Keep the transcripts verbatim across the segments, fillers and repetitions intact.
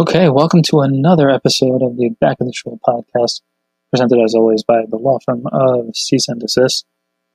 Okay, welcome to another episode of the Back of the Show podcast, presented as always by the law firm of Cease and Desist.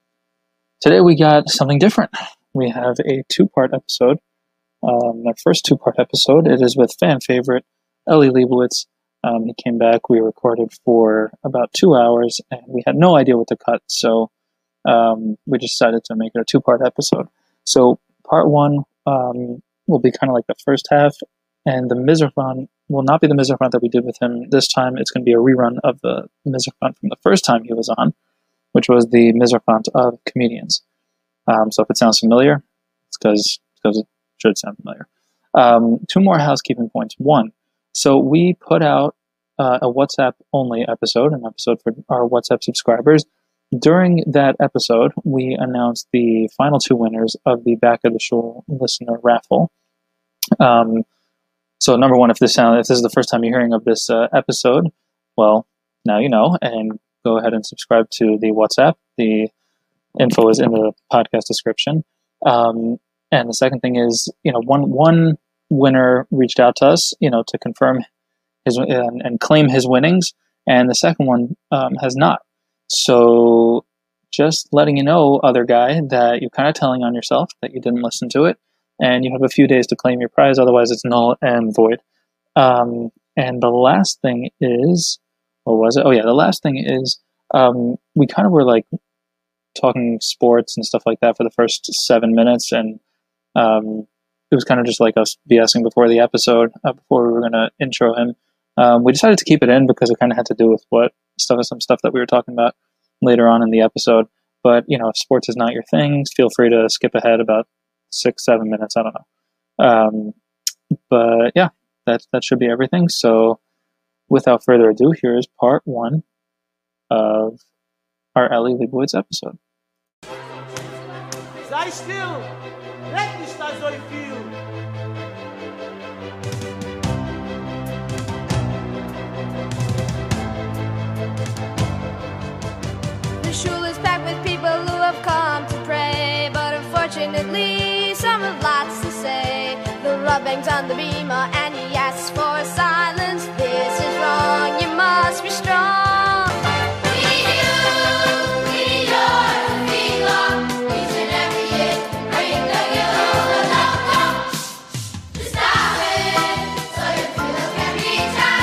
Today we got something different. We have a two-part episode. Um, our first two-part episode, it is with fan favorite Ellie Leibovitz. Um, he came back, we recorded for about two hours, and we had no idea what to cut, so um, we decided to make it a two-part episode. So part one um, will be kind of like the first half, and the Miserfont will not be the Miserfont that we did with him this time. It's going to be a rerun of the Miserfont from the first time he was on, which was the Miserfont of comedians. Um, so if it sounds familiar, it's because it should sound familiar. Um, two more housekeeping points. One, so we put out uh, a WhatsApp-only episode, an episode for our WhatsApp subscribers. During that episode, we announced the final two winners of the Back of the Show listener raffle. Um, So number one, if this sound, if this is the first time you're hearing of this uh, episode, well, now you know, and go ahead and subscribe to the WhatsApp. The info is in the podcast description. Um, and the second thing is, you know, one one winner reached out to us, you know, to confirm his and, and claim his winnings, and the second one um, has not. So just letting you know, other guy, that you're kind of telling on yourself that you didn't listen to it. And you have a few days to claim your prize, otherwise it's null and void. Um, and the last thing is, what was it? Oh yeah, the last thing is, um, we kind of were like talking sports and stuff like that for the first seven minutes, and um, it was kind of just like us BSing before the episode, uh, before we were going to intro him. Um, we decided to keep it in because it kind of had to do with what stuff, some stuff that we were talking about later on in the episode. But you know, if sports is not your thing, feel free to skip ahead about six, seven minutes, I don't know. Um, but yeah, that, that should be everything. So without further ado, here is part one of our Ellie Leibovitz episode. Sei still. Let me start how you feel. The shul is packed with people who have come to pray, but unfortunately some have lots to say. The rub bangs on the beamer and he asks for silence. This is wrong, you must be strong. We do, we your feet long, each and every hit, bring the yellow along. To stop it, so your feelings can be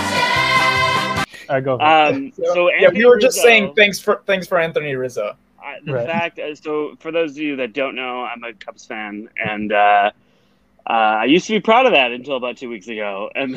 touched. I go. Um, so yeah, Anthony we were just Rizzo, saying thanks for thanks for Anthony Rizzo. I, the Right. fact, uh, so for those of you that don't know, I'm a Cubs fan, and uh, uh, I used to be proud of that until about two weeks ago, and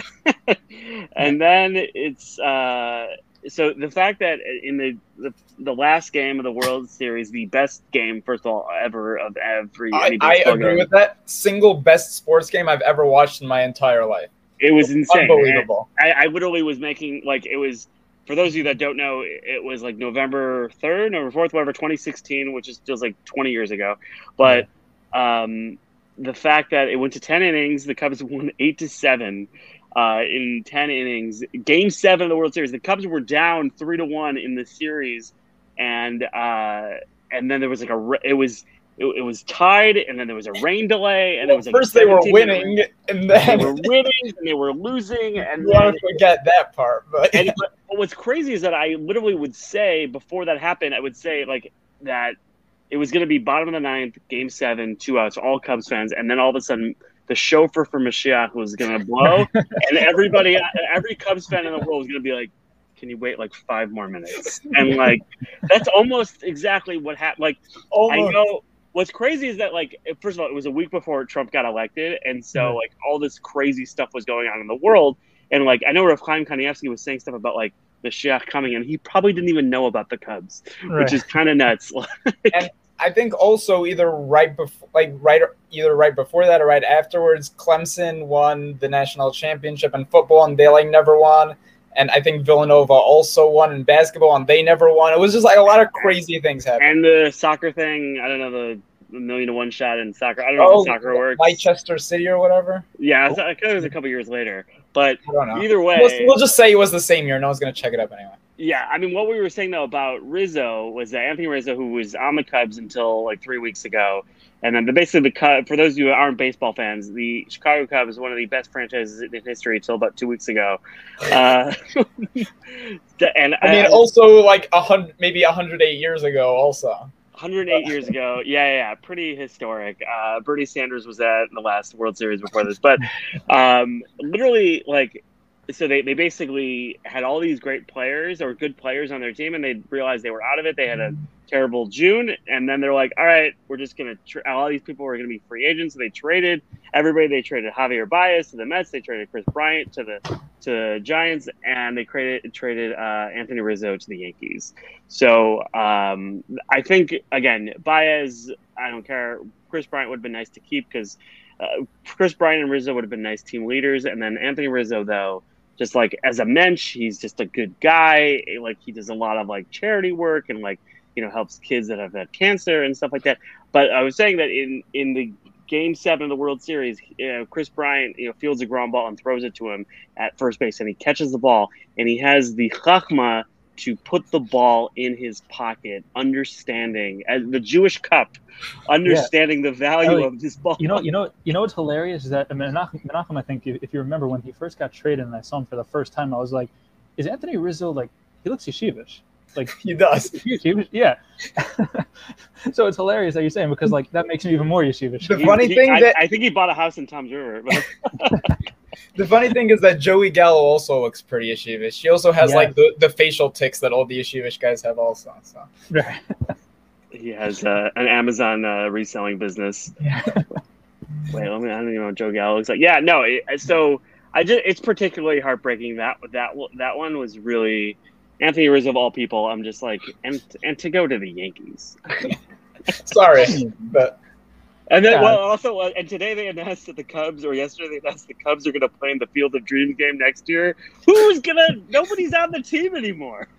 and then it's uh, so the fact that in the, the the last game of the World Series, the best game, first of all, ever of every I, any I baseball agree game. with that. Single best sports game I've ever watched in my entire life. It was insane. Unbelievable. I, I literally was making like it was. For those of you that don't know, it was like November third, November fourth, whatever, twenty sixteen, which is feels like twenty years ago. But um, the fact that it went to ten innings, the Cubs won eight to seven uh, in ten innings. Game seven of the World Series, the Cubs were down three to one in the series, and uh, and then there was like a it was it, it was tied, and then there was a rain delay, and Well, there was like first they were seventeen winning, and then They were winning, and they were losing, and you want then to forget that part. But and but what's crazy is that I literally would say before that happened, I would say like that it was going to be bottom of the ninth, game seven, two outs, all Cubs fans, and then all of a sudden the chauffeur for Mashiach was going to blow, and everybody, every Cubs fan in the world was going to be like, "Can you wait like five more minutes?" And like that's almost exactly what happened. Like almost. I know. What's crazy is that, like, first of all, it was a week before Trump got elected, and so, like, all this crazy stuff was going on in the world. And, like, I know Rav Chaim Kanievsky was saying stuff about, like, the Mashiach coming in. He probably didn't even know about the Cubs, Right. which is kind of nuts. And I think also either right before, like, right, either right before that or right afterwards, Clemson won the national championship in football, and they, like, never won. And I think Villanova also won in basketball, and they never won. It was just, like, a lot of crazy things happening. And the soccer thing, I don't know, the the million to one shot in soccer. I don't know Oh, how soccer works. Leicester City or whatever. Yeah, it was a couple years later. But I don't know. either way, We'll, we'll just say it was the same year. No one's gonna check it up anyway. Yeah, I mean, what we were saying though about Rizzo was that Anthony Rizzo, who was on the Cubs until like three weeks ago, and then the, basically the Cubs, for those of you who aren't baseball fans, the Chicago Cubs is one of the best franchises in history until about two weeks ago. Uh, and I mean, I, also like a hundred, maybe a hundred eight years ago, also. one hundred eight years ago, yeah, yeah, yeah, pretty historic. Uh, Bernie Sanders was at the last World Series before this, but um, literally, like. So they, they basically had all these great players or good players on their team, and they realized they were out of it. They had a terrible June, and then they're like, all right, we're just going to tra- – all these people were going to be free agents. So they traded everybody. They traded Javier Baez to the Mets. They traded Chris Bryant to the to the Giants, and they created, traded uh, Anthony Rizzo to the Yankees. So um, I think, again, Baez, I don't care. Chris Bryant would have been nice to keep because uh, Chris Bryant and Rizzo would have been nice team leaders. And then Anthony Rizzo, though – just like as a mensch, he's just a good guy. Like he does a lot of like charity work and like, you know, helps kids that have had cancer and stuff like that. But I was saying that in, in the game seven of the World Series, you know, Chris Bryant, you know, fields a ground ball and throws it to him at first base, and he catches the ball, and he has the chachma to put the ball in his pocket, understanding as the Jewish cup, understanding yeah. the value Ellie, of this ball. You know, you know, you know what's hilarious is that I mean, Menachem, Menachem, I think if you remember when he first got traded and I saw him for the first time, I was like, is Anthony Rizzo like he looks yeshivish? Like he does. Yeshivish, yeah. So it's hilarious that you're saying because like that makes him even more yeshivish. The funny he, thing I, that I think he bought a house in Tom's River. But... The funny thing is that Joey Gallo also looks pretty yeshivish. He also has yeah. like the, the facial tics that all the yeshivish guys have also. So. Right. He has uh, an Amazon uh, reselling business. Yeah. Wait, let me. I don't even know what Joe Gallo looks like. Yeah, no. It, so I just it's particularly heartbreaking that that that one was really Anthony Rizzo of all people. I'm just like and and to go to the Yankees. Sorry, but. And then, yeah. well, also, uh, and today they announced that the Cubs, or yesterday they announced the Cubs are going to play in the Field of Dreams game next year. Who's gonna? Nobody's on the team anymore.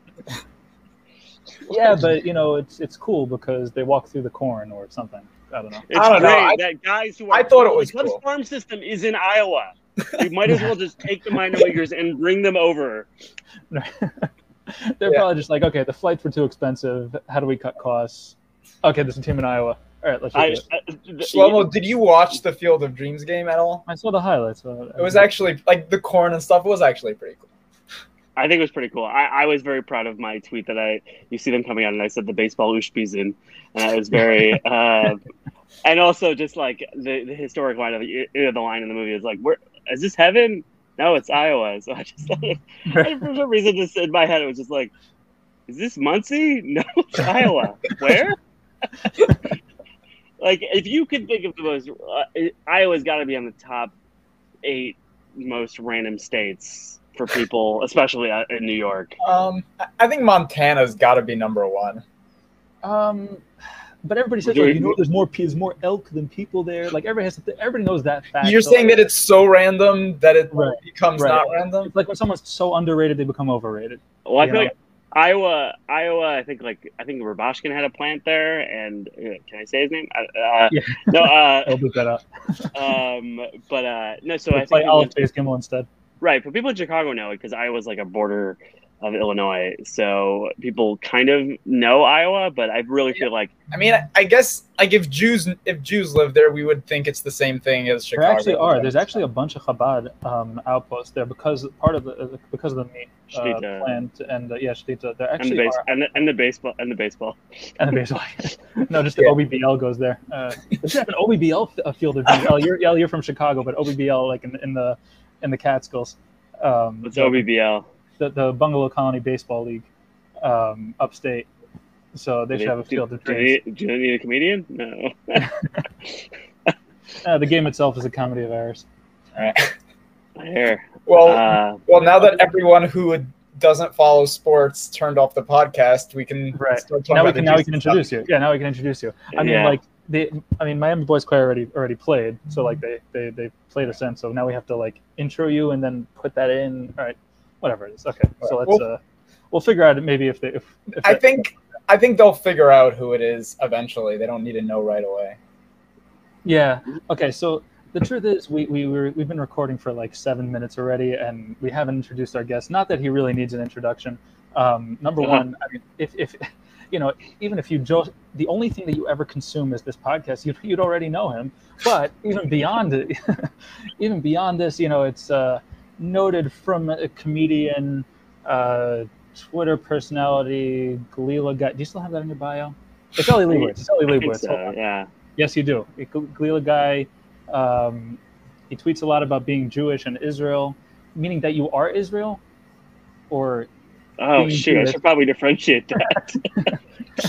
Yeah, but you know, it's it's cool because they walk through the corn or something. I don't know. It's I don't great know. I, that guys who are I thought it was the Cubs cool. farm system is in Iowa. We might as well just take the minor leaguers and bring them over. They're Yeah. probably just like, okay, the flights were too expensive. How do we cut costs? Okay, there's a team in Iowa. All right, let's I, just do it. I, the- Shlomo, did you watch the Field of Dreams game at all? I saw the highlights. So It was actually like the corn and stuff was actually pretty cool. I think it was pretty cool. I, I was very proud of my tweet that I you see them coming out and I said the baseball Ushpizin, and I was very uh, and also just like the, the historic line of the, the line in the movie is like, where is this heaven? No, it's Iowa. So I just I, for some reason just in my head it was just like, is this Muncie? No, it's Iowa. Where? Like if you could think of the most, uh, Iowa's got to be on the top eight most random states for people, especially in New York. Um, I- I think Montana's got to be number one. Um, but everybody says, like, you know, there's more pe- there's more elk than people there. Like everybody has to. Th- everybody knows that fact. You're so, saying that it's so random that it Right. becomes Right. not random? It's like when someone's so underrated, they become overrated. Well, I You feel know? like Iowa, Iowa. I think like I think Rabashkin had a plant there, and uh, can I say his name? Uh, Yeah. No, uh, I'll look that up. um, but uh, no. So We'll I play think Olive Chase Gimmel instead. right, but people in Chicago know it because Iowa's like a border of Illinois, so people kind of know Iowa. But I really feel like I mean, I- I guess like if Jews if Jews live there, we would think it's the same thing as There Chicago. actually are. There's actually a bunch of Chabad um, outposts there because part of the because of the meat uh, Shtita. plant and uh, yeah, Shtita. There and the actually base are and the, and the baseball and the baseball. and the baseball. No, just the Yeah. O B B L goes there. Uh, there's an O B B L f- a field of dreams. El, you're, El, you're from Chicago, but O B B L like in, in the in the Catskills. Um, What's O B B L? the, the Bungalow Colony Baseball League, um, upstate. So they Do should have a field of do they dreams. need, do they need a comedian? No. Uh, the game itself is a comedy of errors. All right. Here. Well, Uh, well, now that everyone who would, doesn't follow sports turned off the podcast, we can Right. start talking Now we about can the now we juicy can stuff. introduce you. Yeah, now we can introduce you. I mean, Yeah. like they, I mean, Miami Boys Choir already already played, so like they they they played us in. So now we have to like intro you and then put that in. All right, whatever it is. Okay, so let's Well- uh, we'll figure out maybe if they if, if I that- think I think they'll figure out who it is eventually. They don't need to know right away. Yeah. Okay. So the truth is, we we were we've been recording for like seven minutes already, and we haven't introduced our guest. Not that he really needs an introduction, Um, number Uh-huh. one, I mean, if, if you know, even if you just the only thing that you ever consume is this podcast, you'd, you'd already know him. But even beyond it, even beyond this, you know, it's uh, noted from a comedian, uh, Twitter personality, Galila guy. Do you still have that in your bio? It's Ellie Leibowitz. It's Ellie I think Leibowitz. Hold so, on. yeah. Yes, you do. Galila guy. Um, he tweets a lot about being Jewish and Israel, meaning that you are Israel, or Oh being shoot! I Jewish. should probably differentiate that.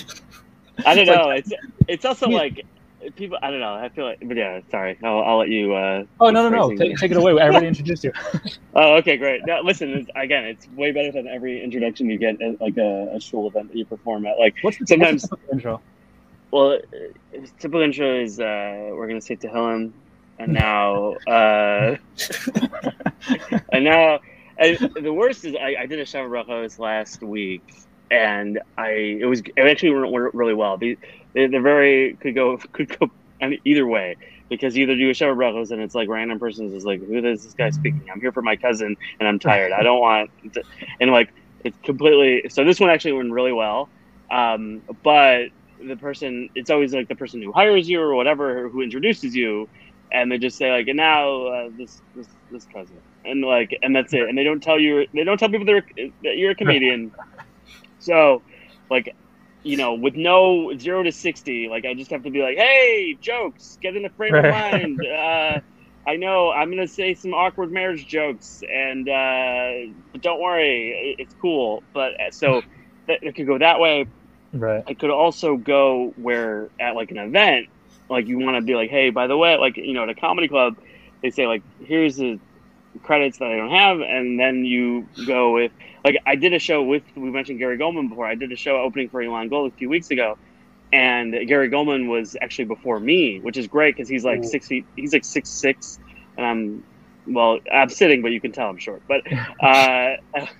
I don't It's like- know. It's it's also Yeah. like people. I don't know. I feel like. But yeah, sorry. I'll, I'll let you. Uh, Oh no no no! phrasing. Take, take it away. I already introduced you. Oh, okay, great. Now, listen, it's, again, it's way better than every introduction you get at like a, a shul event that you perform at. Like What's the, sometimes, what's the intro? well, uh, typical intro is uh, we're gonna say Tehillim, and now, uh, and now, and the worst is I, I did a Shabbat Brachos last week, and I it was it actually went really well. They, they're very could go could go either way. Because you either do a Shabbat Brachos and it's like random persons is like, who is this guy speaking? I'm here for my cousin and I'm tired. I don't want to, and like it's completely. So this one actually went really well, um, but the person, it's always like the person who hires you or whatever who introduces you, and they just say like, and now uh, this this this cousin, and like, and that's it. And they don't tell you, they don't tell people they're, that you're a comedian. So, like. You know, with no zero to sixty, like I just have to be like, "Hey, jokes, get in the frame of Right. mind." Uh, I know I'm gonna say some awkward marriage jokes, and uh, but don't worry, it's cool. But so that, it could go that way. Right. It could also go where at like an event, like you want to be like, "Hey, by the way, like you know, at a comedy club, they say like, here's the credits that I don't have," and then you go with. Like I did a show with, we mentioned Gary Goldman before. I did a show opening for Elon Gold a few weeks ago, and Gary Goldman was actually before me, which is great because he's like Ooh. six feet. He's like six six, and I'm well. I'm sitting, but you can tell I'm short. But uh,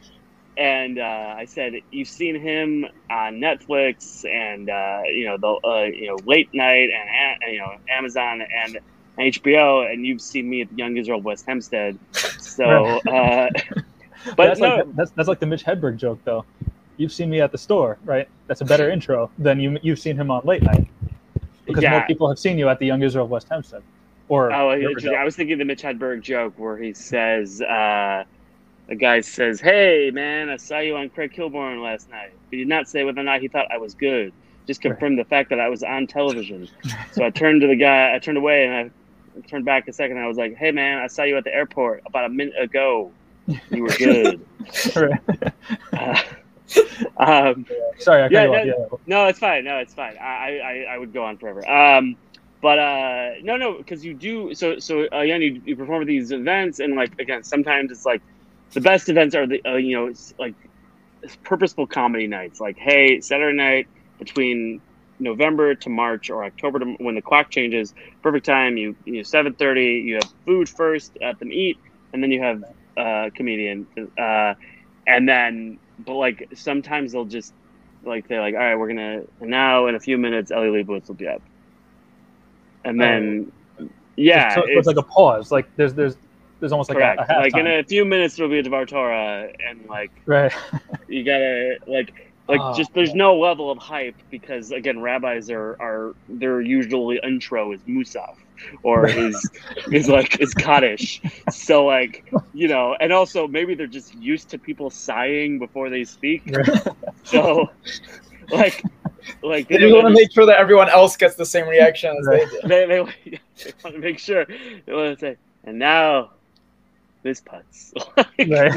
and uh, I said you've seen him on Netflix and uh, you know the uh, you know late night and uh, you know Amazon and H B O, and you've seen me at the Young Israel West Hempstead. So. Uh, But that's no, like that's that's like the Mitch Hedberg joke, though. You've seen me at the store, right? That's a better intro than you you've seen him on late night, because yeah. more people have seen you at the Young Israel West Hempstead. Or Oh, Riverdale. I was thinking the Mitch Hedberg joke where he says, uh, the guy says, "Hey, man, I saw you on Craig Kilborn last night." He did not say whether or not he thought I was good. Just confirmed the fact that I was on television. So I turned to the guy, I turned away, and I turned back a second. And I was like, "Hey, man, I saw you at the airport about a minute ago. You were good." Right. uh, um, Sorry, I cut yeah, you no, off. Yeah. no, it's fine. No, it's fine. I, I, I would go on forever. Um, but uh, no, no, because you do. So, so again, you, you perform at these events, and like again, sometimes it's like the best events are the uh, you know it's like purposeful comedy nights. Like, hey, Saturday night between November to March or October to when the clock changes, perfect time. You you know seven thirty. You have food first, at them eat, and then you have a uh, comedian, uh, and then. But like sometimes they'll just like they're like, all right, we're gonna now in a few minutes Ellie Leibowitz will be up, and then um, yeah, So, so it's, like a pause. Like there's there's there's almost like correct. a, a halftime. Like in a few minutes there'll be a Devar Torah, and like right. you gotta like like Oh, just there's yeah. no level of hype because again rabbis are are their usually intro is Musaf or Right. is is like is Kaddish. So like you know, and also maybe they're just used to people sighing before they speak. Right. So like like They just want to make sure that everyone else gets the same reaction as Right. they did. they, they, they want to make sure they want to say and now this putts. Right.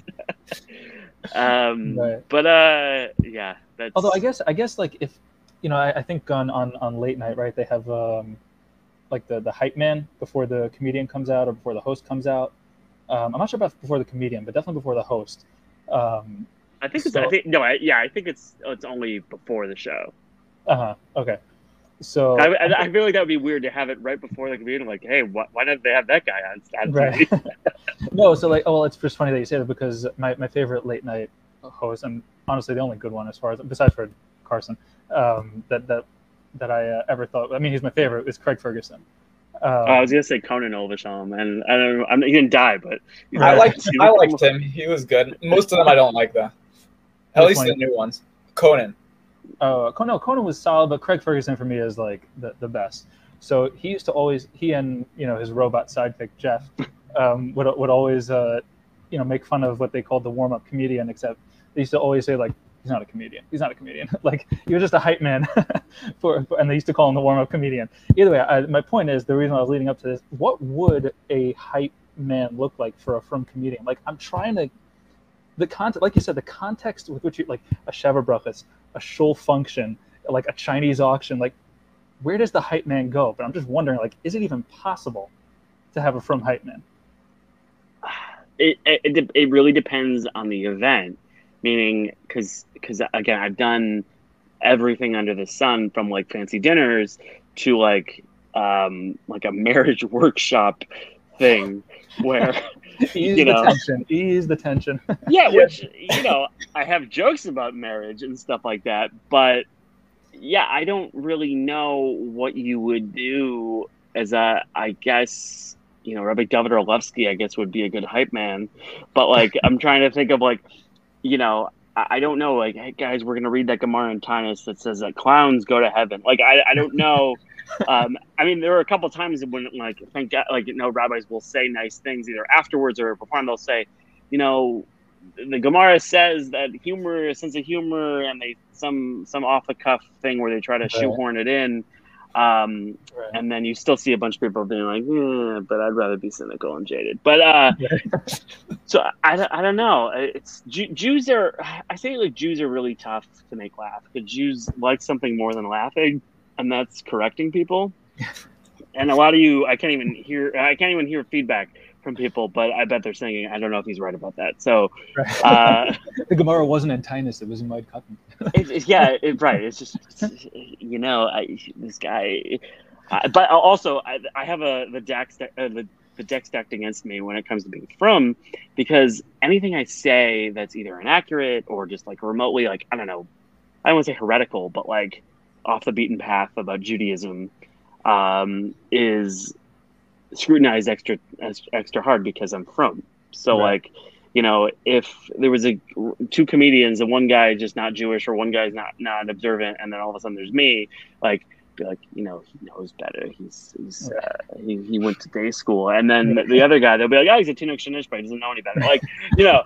um Right. but uh yeah that's Although I guess I guess like if you know I, I think on, on on late night, right, they have um like the the hype man before the comedian comes out or before the host comes out. um I'm not sure about before the comedian, but definitely before the host. um I think it's so- I think no I, yeah I think it's it's only before the show. uh-huh okay so I, I I feel like that would be weird to have it right before the comedian. Like, hey, wh- why didn't they have that guy on, on Right. T V? No, so like, oh well, it's just funny that you say that because my, my favorite late night host, and honestly the only good one as far as besides for Carson, um, that that that I uh, ever thought. I mean, he's my favorite. Is Craig Ferguson. Um, Oh, I was gonna say Conan Overshawn, and I don't know, I'm, he didn't die, but I Right. liked I liked him. He was good. Most of them I don't like though. At Which least one? the new ones. Conan. Oh, uh, no, Conan was solid, but Craig Ferguson for me is like the, the best. So he used to always, he and you know his robot sidekick Jeff um, would would always uh, you know make fun of what they called the warm up comedian. Except they used to always say like he's not a comedian. He's not a comedian. Like he was just a hype man for, for, and they used to call him the warm up comedian. Either way, I, my point is the reason I was leading up to this. What would a hype man look like for a from comedian? Like I'm trying to. The context, like you said, the context with which you like a Shavuot, a shul function, like a Chinese auction, like where does the hype man go? But I'm just wondering, like, is it even possible to have a from hype man? It it, it really depends on the event, meaning because because again, I've done everything under the sun from like fancy dinners to like um like a marriage workshop thing where. Ease you the know, tension. Ease the tension. yeah, which you know, I have jokes about marriage and stuff like that, but yeah, I don't really know what you would do as a. I guess you know, Rabbi David Orlevsky, I guess would be a good hype man, but like I'm trying to think of like, you know, I, I don't know, like, hey guys, we're gonna read that Gemara in Tainus that says that clowns go to heaven. Like I, I don't know. um, I mean, there were a couple times when, like, thank God, like, you know, rabbis will say nice things either afterwards or before, and they'll say, you know, the Gemara says that humor, a sense of humor, and they some some off the cuff thing where they try to Right. shoehorn it in, um, Right. and then you still see a bunch of people being like, yeah, but I'd rather be cynical and jaded. But uh, so I, I don't know. It's Jew, Jews are. I say like Jews are really tough to make laugh because Jews like something more than laughing. And that's correcting people. And a lot of you, I can't even hear. I can't even hear feedback from people. But I bet they're saying, I don't know if he's right about that. So, Right. uh, The Gemara wasn't in Tainus; it was in Moed Katan. it, it, yeah, it, right. It's just, it's, you know, I, this guy. I, but also, I, I have a the deck sta- uh, the the deck stacked against me when it comes to being from, because anything I say that's either inaccurate or just like remotely, like I don't know, I don't want to say heretical, but like. Off the beaten path about Judaism um, is scrutinized extra extra hard because I'm from. So Right. like, you know, if there was a two comedians and one guy just not Jewish or one guy's not not observant, and then all of a sudden there's me, like be like, you know, he knows better. He's he's Right. uh, he, he went to day school, and then the, the other guy they'll be like, oh, he's a Tinuk Shanish, but he doesn't know any better. Like, you know,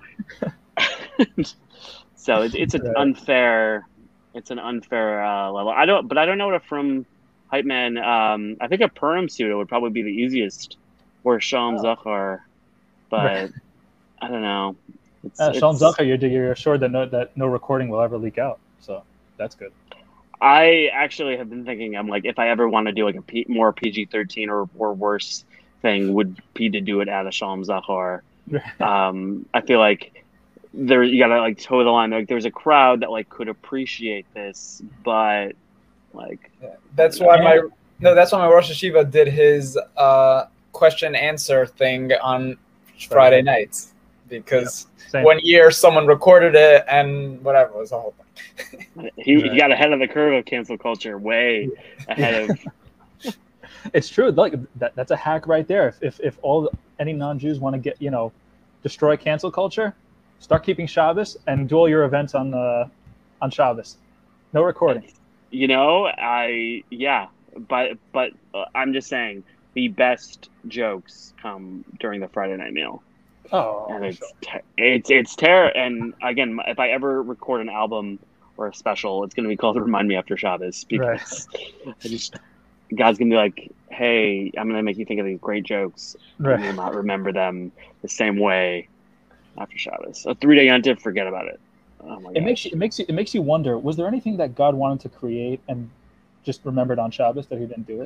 so it's it's an Right. unfair. It's an unfair uh, level. I don't, but I don't know what a from hype man. Um, I think a Purim pseudo would probably be the easiest, or Shalom Oh. Zachar, but Right. I don't know. It's, Uh, Shalom it's- Zachar, you're, you're assured that no that no recording will ever leak out, so that's good. I actually have been thinking. I'm like, if I ever want to do like a P, more P G thirteen or or worse thing, would be to do it at a Shalom Zachar. um, I feel like. There, you gotta like toe the line. Like, there's a crowd that like could appreciate this, but like, Yeah. That's why my no. That's why my Rosh Hashiva did his uh, question answer thing on Friday nights because Same. one year someone recorded it and whatever, it was a whole thing. he, Right. he got ahead of the curve of cancel culture, way ahead of. It's true. Like that, that's a hack right there. If if, if all any non-Jews want to get you know destroy cancel culture, start keeping Shabbos and do all your events on uh, on Shabbos. No recording. You know, I yeah, but but uh, I'm just saying the best jokes come during the Friday night meal, Oh, and it's sure. ter- it's it's terror. And again, if I ever record an album or a special, it's going to be called "Remind Me After Shabbos" because I just God's going to be like, "Hey, I'm going to make you think of these great jokes, and Right. you'll not remember them the same way after Shabbos." A three day yontif, forget about it. Oh my It gosh. makes you, it makes you it makes you wonder. Was there anything that God wanted to create and just remembered on Shabbos that He didn't do it?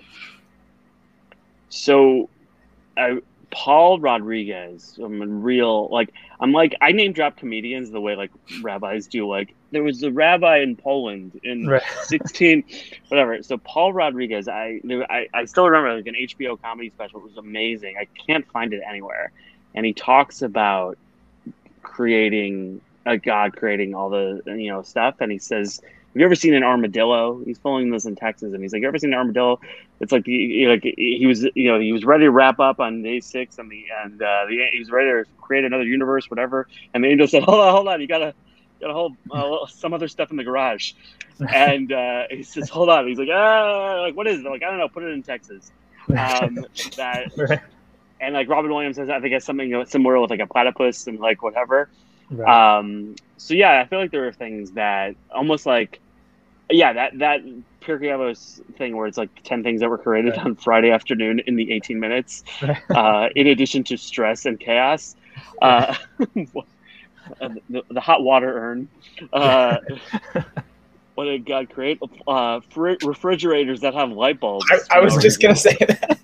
So, I, Paul Rodriguez, I'm a real, like, I'm like, I name drop comedians the way, like, rabbis do. Like, there was a rabbi in Poland in Right. sixteen, whatever. So, Paul Rodriguez, I, I, I still remember, like, an H B O comedy special. It was amazing. I can't find it anywhere. And he talks about creating, a God creating all the, you know, stuff. And he says, have you ever seen an armadillo? He's filming this in Texas, and he's like, "You ever seen an armadillo?" It's like, he, like he was, you know, he was ready to wrap up on day six, and the and uh, the, he was ready to create another universe, whatever. And the angel said, "Hold on, hold on, you gotta, got a whole uh, some other stuff in the garage, and uh, he says, hold on. He's like, ah, like what is it? Like I don't know. Put it in Texas. Um, that Right. and like Robin Williams has, I think, has something similar with like a platypus and like whatever. Right. Um, so yeah, I feel like there are things that almost like, yeah, that that Pirkei thing where it's like ten things that were created Right. on Friday afternoon in the eighteen minutes, Right. uh, in addition to stress and chaos. Uh, the, the hot water urn. Uh, what did God create? Uh, fr- refrigerators that have light bulbs. I, I was just gonna say that.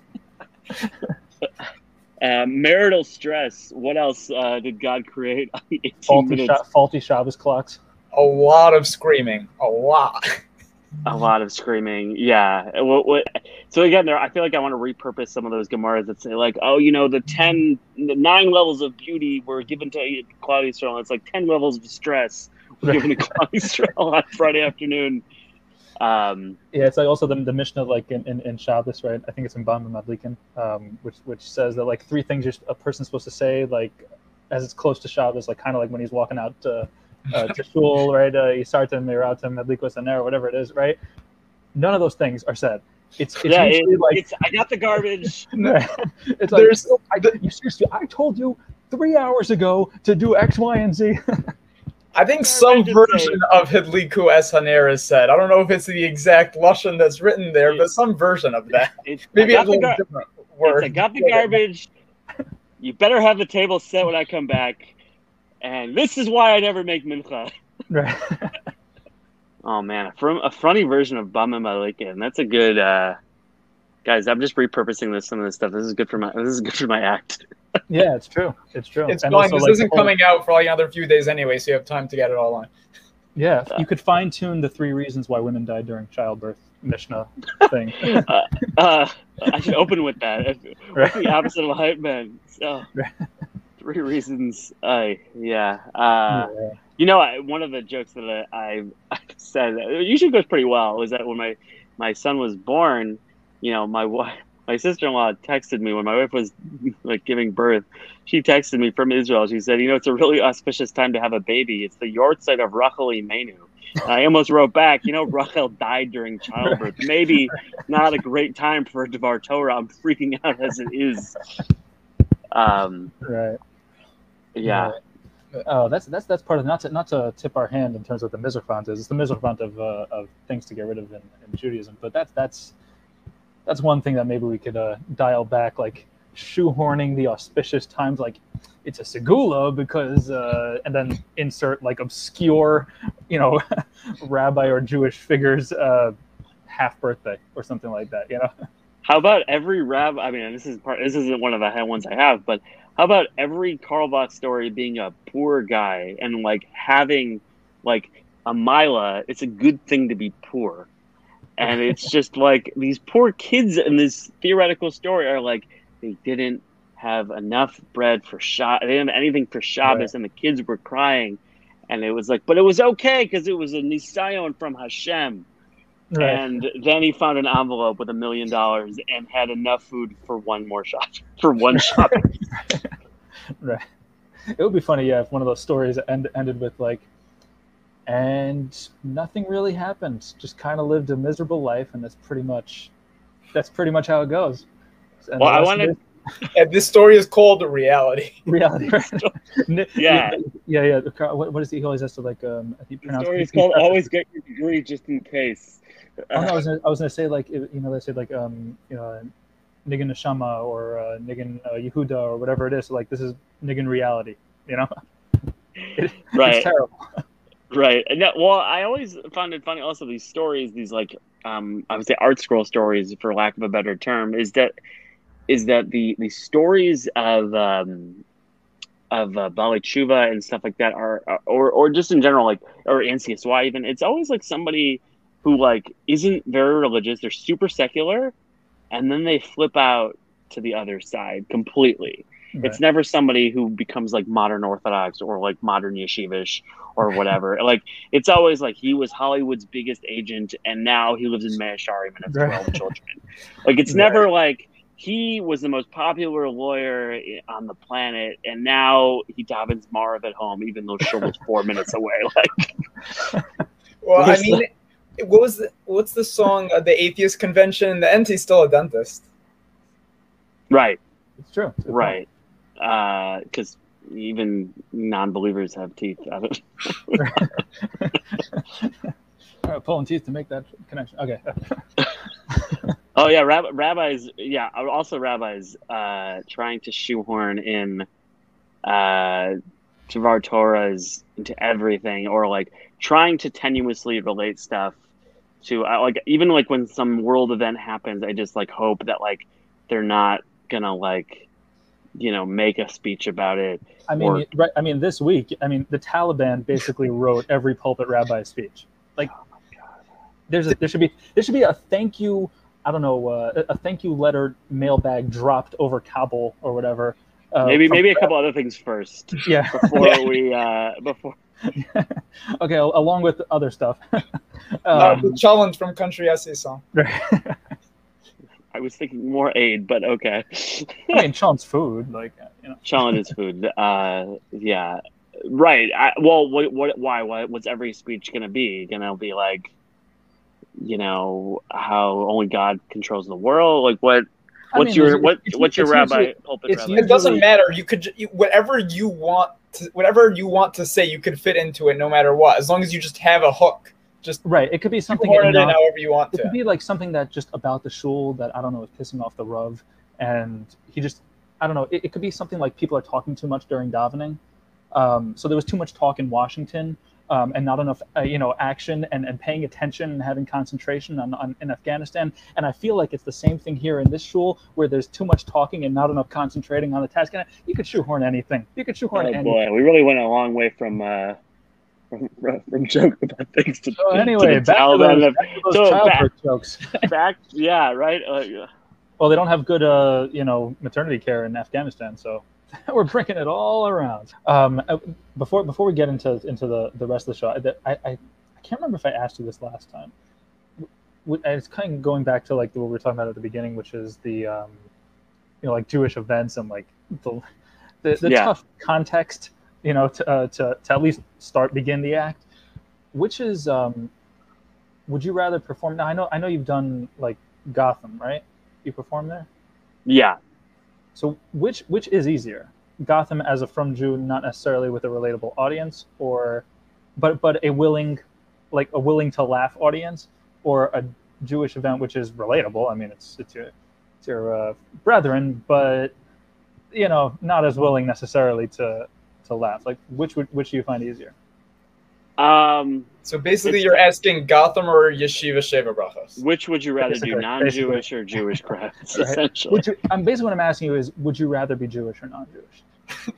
Uh, marital stress. What else uh, did God create on the eighteen faulty, minutes? Sha- faulty Shabbos clocks. A lot of screaming. A lot. A lot of screaming. Yeah. What, what, so again, there. I feel like I want to repurpose some of those Gemaras that say like, oh, you know, the ten, the nine levels of beauty were given to Claudia Israel. It's like ten levels of stress were given to Claudia Israel on Friday afternoon. Um, Yeah, it's like also the, the Mishnah like in, in, in Shabbos, right? I think it's in Bama Madlikin, um, which which says that like three things you're, a person's supposed to say like as it's close to Shabbos, like kind of like when he's walking out to, uh, to shul, right? Uh, Yisartem, Miratem, Madlikos, Aner, whatever it is, right? None of those things are said. It's, it's yeah, it, usually like it's, I got the garbage. it's like There's I, you seriously, I told you three hours ago to do X, Y, and Z. I think some just version say- of Hidliku es Haner is said. I don't know if it's the exact Lashon that's written there, but some version of that. It's, Maybe I it's got a the little gar- different it's, word. I got the garbage. You better have the table set when I come back. And this is why I never make mincha. Right. Oh man, from a funny version of Bama Malikin. That's a good uh guys. I'm just repurposing this some of this stuff. This is good for my this is good for my act. Yeah, it's true. It's true. It's And fine. also, This like, isn't the whole- coming out for like another few days anyway, so you have time to get it all on. Yeah, you could fine tune the three reasons why women die during childbirth Mishnah thing. Uh, uh, I should open with that. What's Right. the opposite of a hype man? So, three reasons. I yeah. Uh, Yeah. You know, I, one of the jokes that I, I, I said it usually goes pretty well was that when my, my son was born, you know, my wife, my sister-in-law texted me when my wife was like giving birth. She texted me from Israel. She said, "You know, it's a really auspicious time to have a baby. It's the yortzeit of Rachel Imenu." And I almost wrote back, you know, Rachel died during childbirth. Maybe not a great time for a Devar Torah. I'm freaking out as it is. Um, Right. yeah. Right. Oh, that's that's that's part of not to not to tip our hand in terms of what the Mizrafont is. It's the Mizrafont of uh, of things to get rid of in, in Judaism. But that's that's that's one thing that maybe we could uh, dial back, like shoehorning the auspicious times, like it's a segula because, uh, and then insert like obscure, you know, rabbi or Jewish figures uh, half birthday or something like that. You know. How about every rabbi? I mean, this is part. This isn't one of the ones I have, but how about every Karl Bach story being a poor guy and like having like a mila? It's a good thing to be poor, and it's just like these poor kids in this theoretical story are like they didn't have enough bread for Shabbos. They didn't have anything for Shabbos, Right. and the kids were crying, and it was like, but it was okay because it was a nisayon from Hashem. Right. And then he found an envelope with a million dollars and had enough food for one more shop, for one shop. Right. It would be funny, yeah, if one of those stories end, ended with like, and nothing really happened. Just kind of lived a miserable life, and that's pretty much, that's pretty much how it goes. And Well, the I rest wanted- of it- And this story is called reality. reality. Right? Ni- Yeah. yeah, yeah. the- What, what is he? He always has to like um. I think The pronounce. story is he- called he- "Always Get Your Degree Just in Case." Oh, no, I was gonna, I was gonna say like you know they say like um you know Niggin Neshama or uh, Niggin uh, Yehuda or whatever it is. So, like this is Niggin reality. You know. It- Right. It's terrible. Right. And that, well, I always found it funny. Also, these stories, these like, um, I would say art scroll stories, for lack of a better term, is that is that the the stories of um, of uh, Bali Tshuva and stuff like that are, are, or or just in general, like, or N C S Y even. It's always like somebody who like isn't very religious. They're super secular, and then they flip out to the other side completely. It's Right. never somebody who becomes like modern Orthodox or like modern yeshivish or whatever. Like it's always like he was Hollywood's biggest agent and now he lives in Mea Shearim and has Right. twelve children. Like it's Right. never like he was the most popular lawyer on the planet, and now he davens Marv at home, even though Shul was four minutes away. Like, well, I mean, the... what was the, what's the song? Uh, the Atheist Convention. The end, he's still a dentist. Right. It's true. It's right. Because uh, even non-believers have teeth. I don't... All right, pulling teeth to make that connection. Okay. Oh yeah, rab- rabbis. Yeah, also rabbis uh, trying to shoehorn in uh, Dvar Torahs into everything, or like trying to tenuously relate stuff to uh, like even like when some world event happens, I just like hope that like they're not gonna like you know make a speech about it. I mean, or... right? I mean, this week, I mean, the Taliban basically wrote every pulpit rabbi speech. Like, oh my God. There's a, there should be there should be a thank you. I don't know, uh, a thank you letter mailbag dropped over Kabul or whatever. Uh, maybe maybe a couple other things first. Yeah. Before yeah. we uh, before. Okay, along with other stuff. um, uh, the challenge from Country Essay Song. I was thinking more aid, but okay. I mean, challenge food, like you know. Challenge is food. Uh, yeah, right. I, well, what, what, why? What, what's every speech gonna be? Gonna be like, you know, how only God controls the world? Like, what? What's I mean, your what? It's, what's it's your rabbi usually, pulpit? Rabbi? It doesn't matter. You could you, whatever you want to, whatever you want to say, you could fit into it, no matter what, as long as you just have a hook. Just right. It could be something. It in however you want it to. It could be like something that just about the shul that I don't know is pissing off the Rav, and he just I don't know. It, it could be something like people are talking too much during davening. Um, so there was too much talk in Washington. Um, and not enough, uh, you know, action and, and paying attention and having concentration on, on in Afghanistan. And I feel like it's the same thing here in this shul, where there's too much talking and not enough concentrating on the task. And you could shoehorn anything. You could shoehorn oh, anything. Boy, we really went a long way from uh, from, from joking about things to. So anyway, to back, to those, back to those so childbirth back, jokes. Back, yeah, right. Uh, yeah. Well, they don't have good, uh, you know, maternity care in Afghanistan, so. We're bringing it all around. Um, before before we get into into the, the rest of the show, I, I I can't remember if I asked you this last time. It's kind of going back to like what we were talking about at the beginning, which is the um, you know like Jewish events and like the the, the yeah. tough context, you know, to, uh, to to at least start begin the act. Which is um, would you rather perform? Now I know I know you've done like Gotham, right? You perform there? Yeah. So which which is easier, Gotham as a From Jew, not necessarily with a relatable audience, or, but but a willing, like a willing to laugh audience, or a Jewish event which is relatable? I mean, it's it's your it's your uh, brethren, but you know, not as willing necessarily to to laugh. Like which would which do you find easier? Um. So basically, you're asking Gotham or Yeshiva Sheva Brachos. Which would you rather basically, do, non-Jewish basically. or Jewish crowds? Right. Essentially, would you, I'm basically what I'm asking you is, would you rather be Jewish or non-Jewish?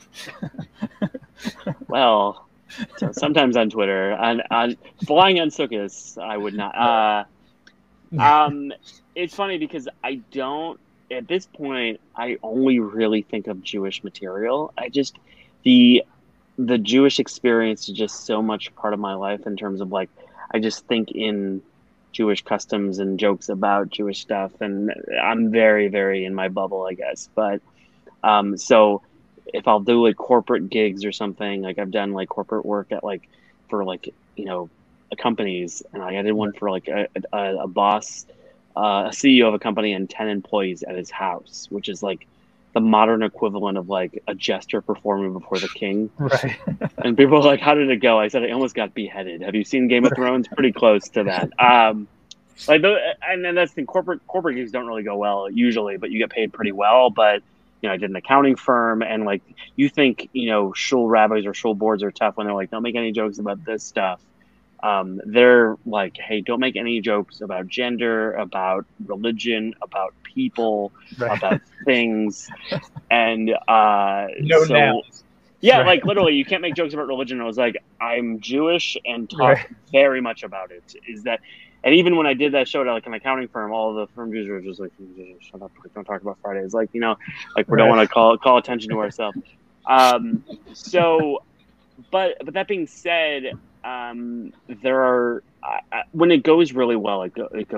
Well, so sometimes on Twitter, on, on flying on Sukkot, I would not. Uh, um, it's funny because I don't. At this point, I only really think of Jewish material. I just the. the Jewish experience is just so much part of my life in terms of like, I just think in Jewish customs and jokes about Jewish stuff. And I'm very, very in my bubble, I guess. But um, so if I'll do like corporate gigs or something, like I've done like corporate work at like, for like, you know, companies. And like, I did one for like a, a, a boss, uh, a C E O of a company and ten employees at his house, which is like, the modern equivalent of like a jester performing before the king. Right. And people are like, how did it go? I said, I almost got beheaded. Have you seen Game of Thrones? Pretty close to that. Um, like, the, and then that's the thing, corporate, corporate gigs don't really go well usually, but you get paid pretty well. But, you know, I did an accounting firm and like, you think, you know, shul rabbis or shul boards are tough when they're like, don't make any jokes about this stuff. Um, they're like, hey, don't make any jokes about gender, about religion, about people, right. about things. And uh, no so, now. yeah, right. like literally, you can't make jokes about religion. I was like, I'm Jewish and talk right. very much about it. Is that, and even when I did that show at like an accounting firm, all of the firm Jews were just like, shut up, don't talk about Fridays. Like, you know, like we right. don't want to call call attention to ourselves. Um, so, but but that being said. Um, there are uh, when it goes really well, it, go, it goes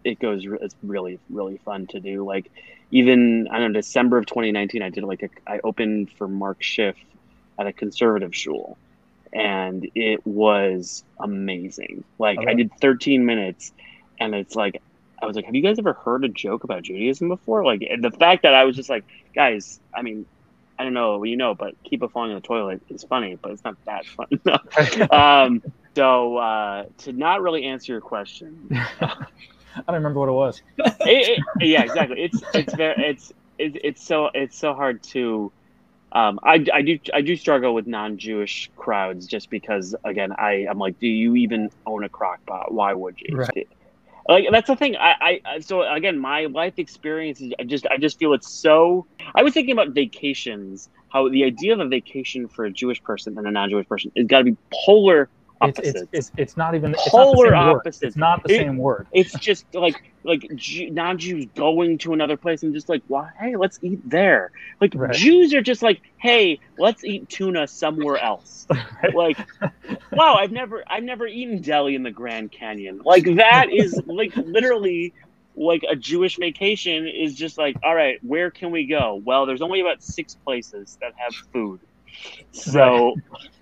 it goes. It's really really fun to do. Like even I don't know, December of twenty nineteen, I did like a I opened for Mark Schiff at a conservative shul, and it was amazing. Like Okay. I did thirteen minutes, and it's like I was like, have you guys ever heard a joke about Judaism before? Like and the fact that I was just like, guys, I mean, I don't know, you know, but keep it falling in the toilet is funny, but it's not that fun. um, so uh, to not really answer your question, I don't remember what it was. it, it, yeah, exactly. It's it's very it's it, it's so it's so hard to. Um, I, I do I do struggle with non-Jewish crowds just because again I I'm like, do you even own a crock pot? Why would you? Right. Like that's the thing. I, I so again my life experience is I just I just feel it's so. I was thinking about vacations. How the idea of a vacation for a Jewish person and a non-Jewish person is got to be polar It's, opposites. it's, it's, it's not even it's Polar not the same word. opposites. It's not the It- same word. It's just like like Jew, non-Jews going to another place and just like, well, hey, let's eat there. Like Right. Jews are just like, hey, let's eat tuna somewhere else. Right? Like, wow, I've never I've never eaten deli in the Grand Canyon. Like that is like literally like a Jewish vacation is just like, all right, where can we go? Well, there's only about six places that have food. So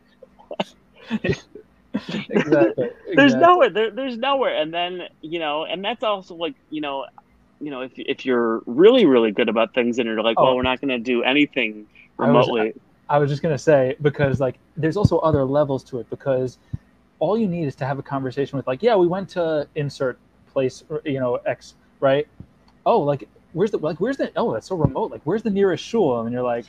Exactly. there's exactly. nowhere there, there's nowhere and then you know and that's also like you know you know if if you're really really good about things and you're like Oh. well we're not going to do anything I was- remotely. I was just gonna say because like there's also other levels to it because all you need is to have a conversation with like yeah we went to insert place or, you know X right oh like where's the like where's the oh that's so remote like where's the nearest shul and you're like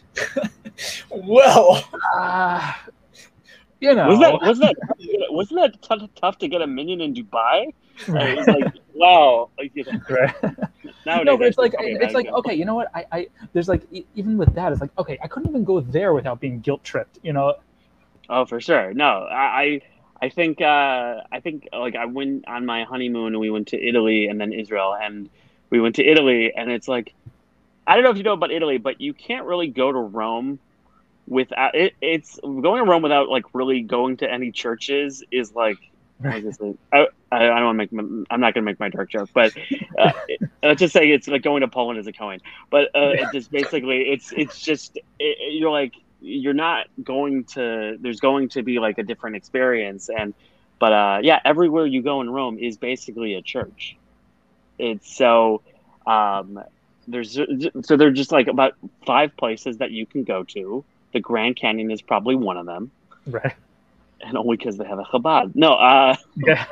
Well, ah you know was that was that wasn't that tough, tough to get a minion in Dubai? It was like wow like, you know, right. nowadays No, but it's I like think it's about like it. okay, you know what? I, I there's like e- even with that, it's like okay, I couldn't even go there without being guilt tripped. You know? Oh, for sure. No, I, I I think, uh, I think like I went on my honeymoon and we went to Italy and then Israel and we went to Italy and it's like, I don't know if you know about Italy, but you can't really go to Rome without it. It's going to Rome without like really going to any churches is like, what is this? I, I don't want to make, my, I'm not going to make my dark joke, but uh, it, let's just say it's like going to Poland is a coin, but uh, it just basically it's, it's just, it, you're like, you're not going to there's going to be like a different experience and but uh yeah everywhere you go in Rome is basically a church. It's so um there's so there're just like about five places that you can go to. The Grand Canyon is probably one of them, Right. and only because they have a Chabad. No, uh Yeah.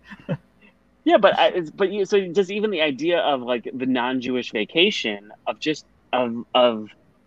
yeah, but I, it's, but you, so just even the idea of like the non-Jewish vacation of just of of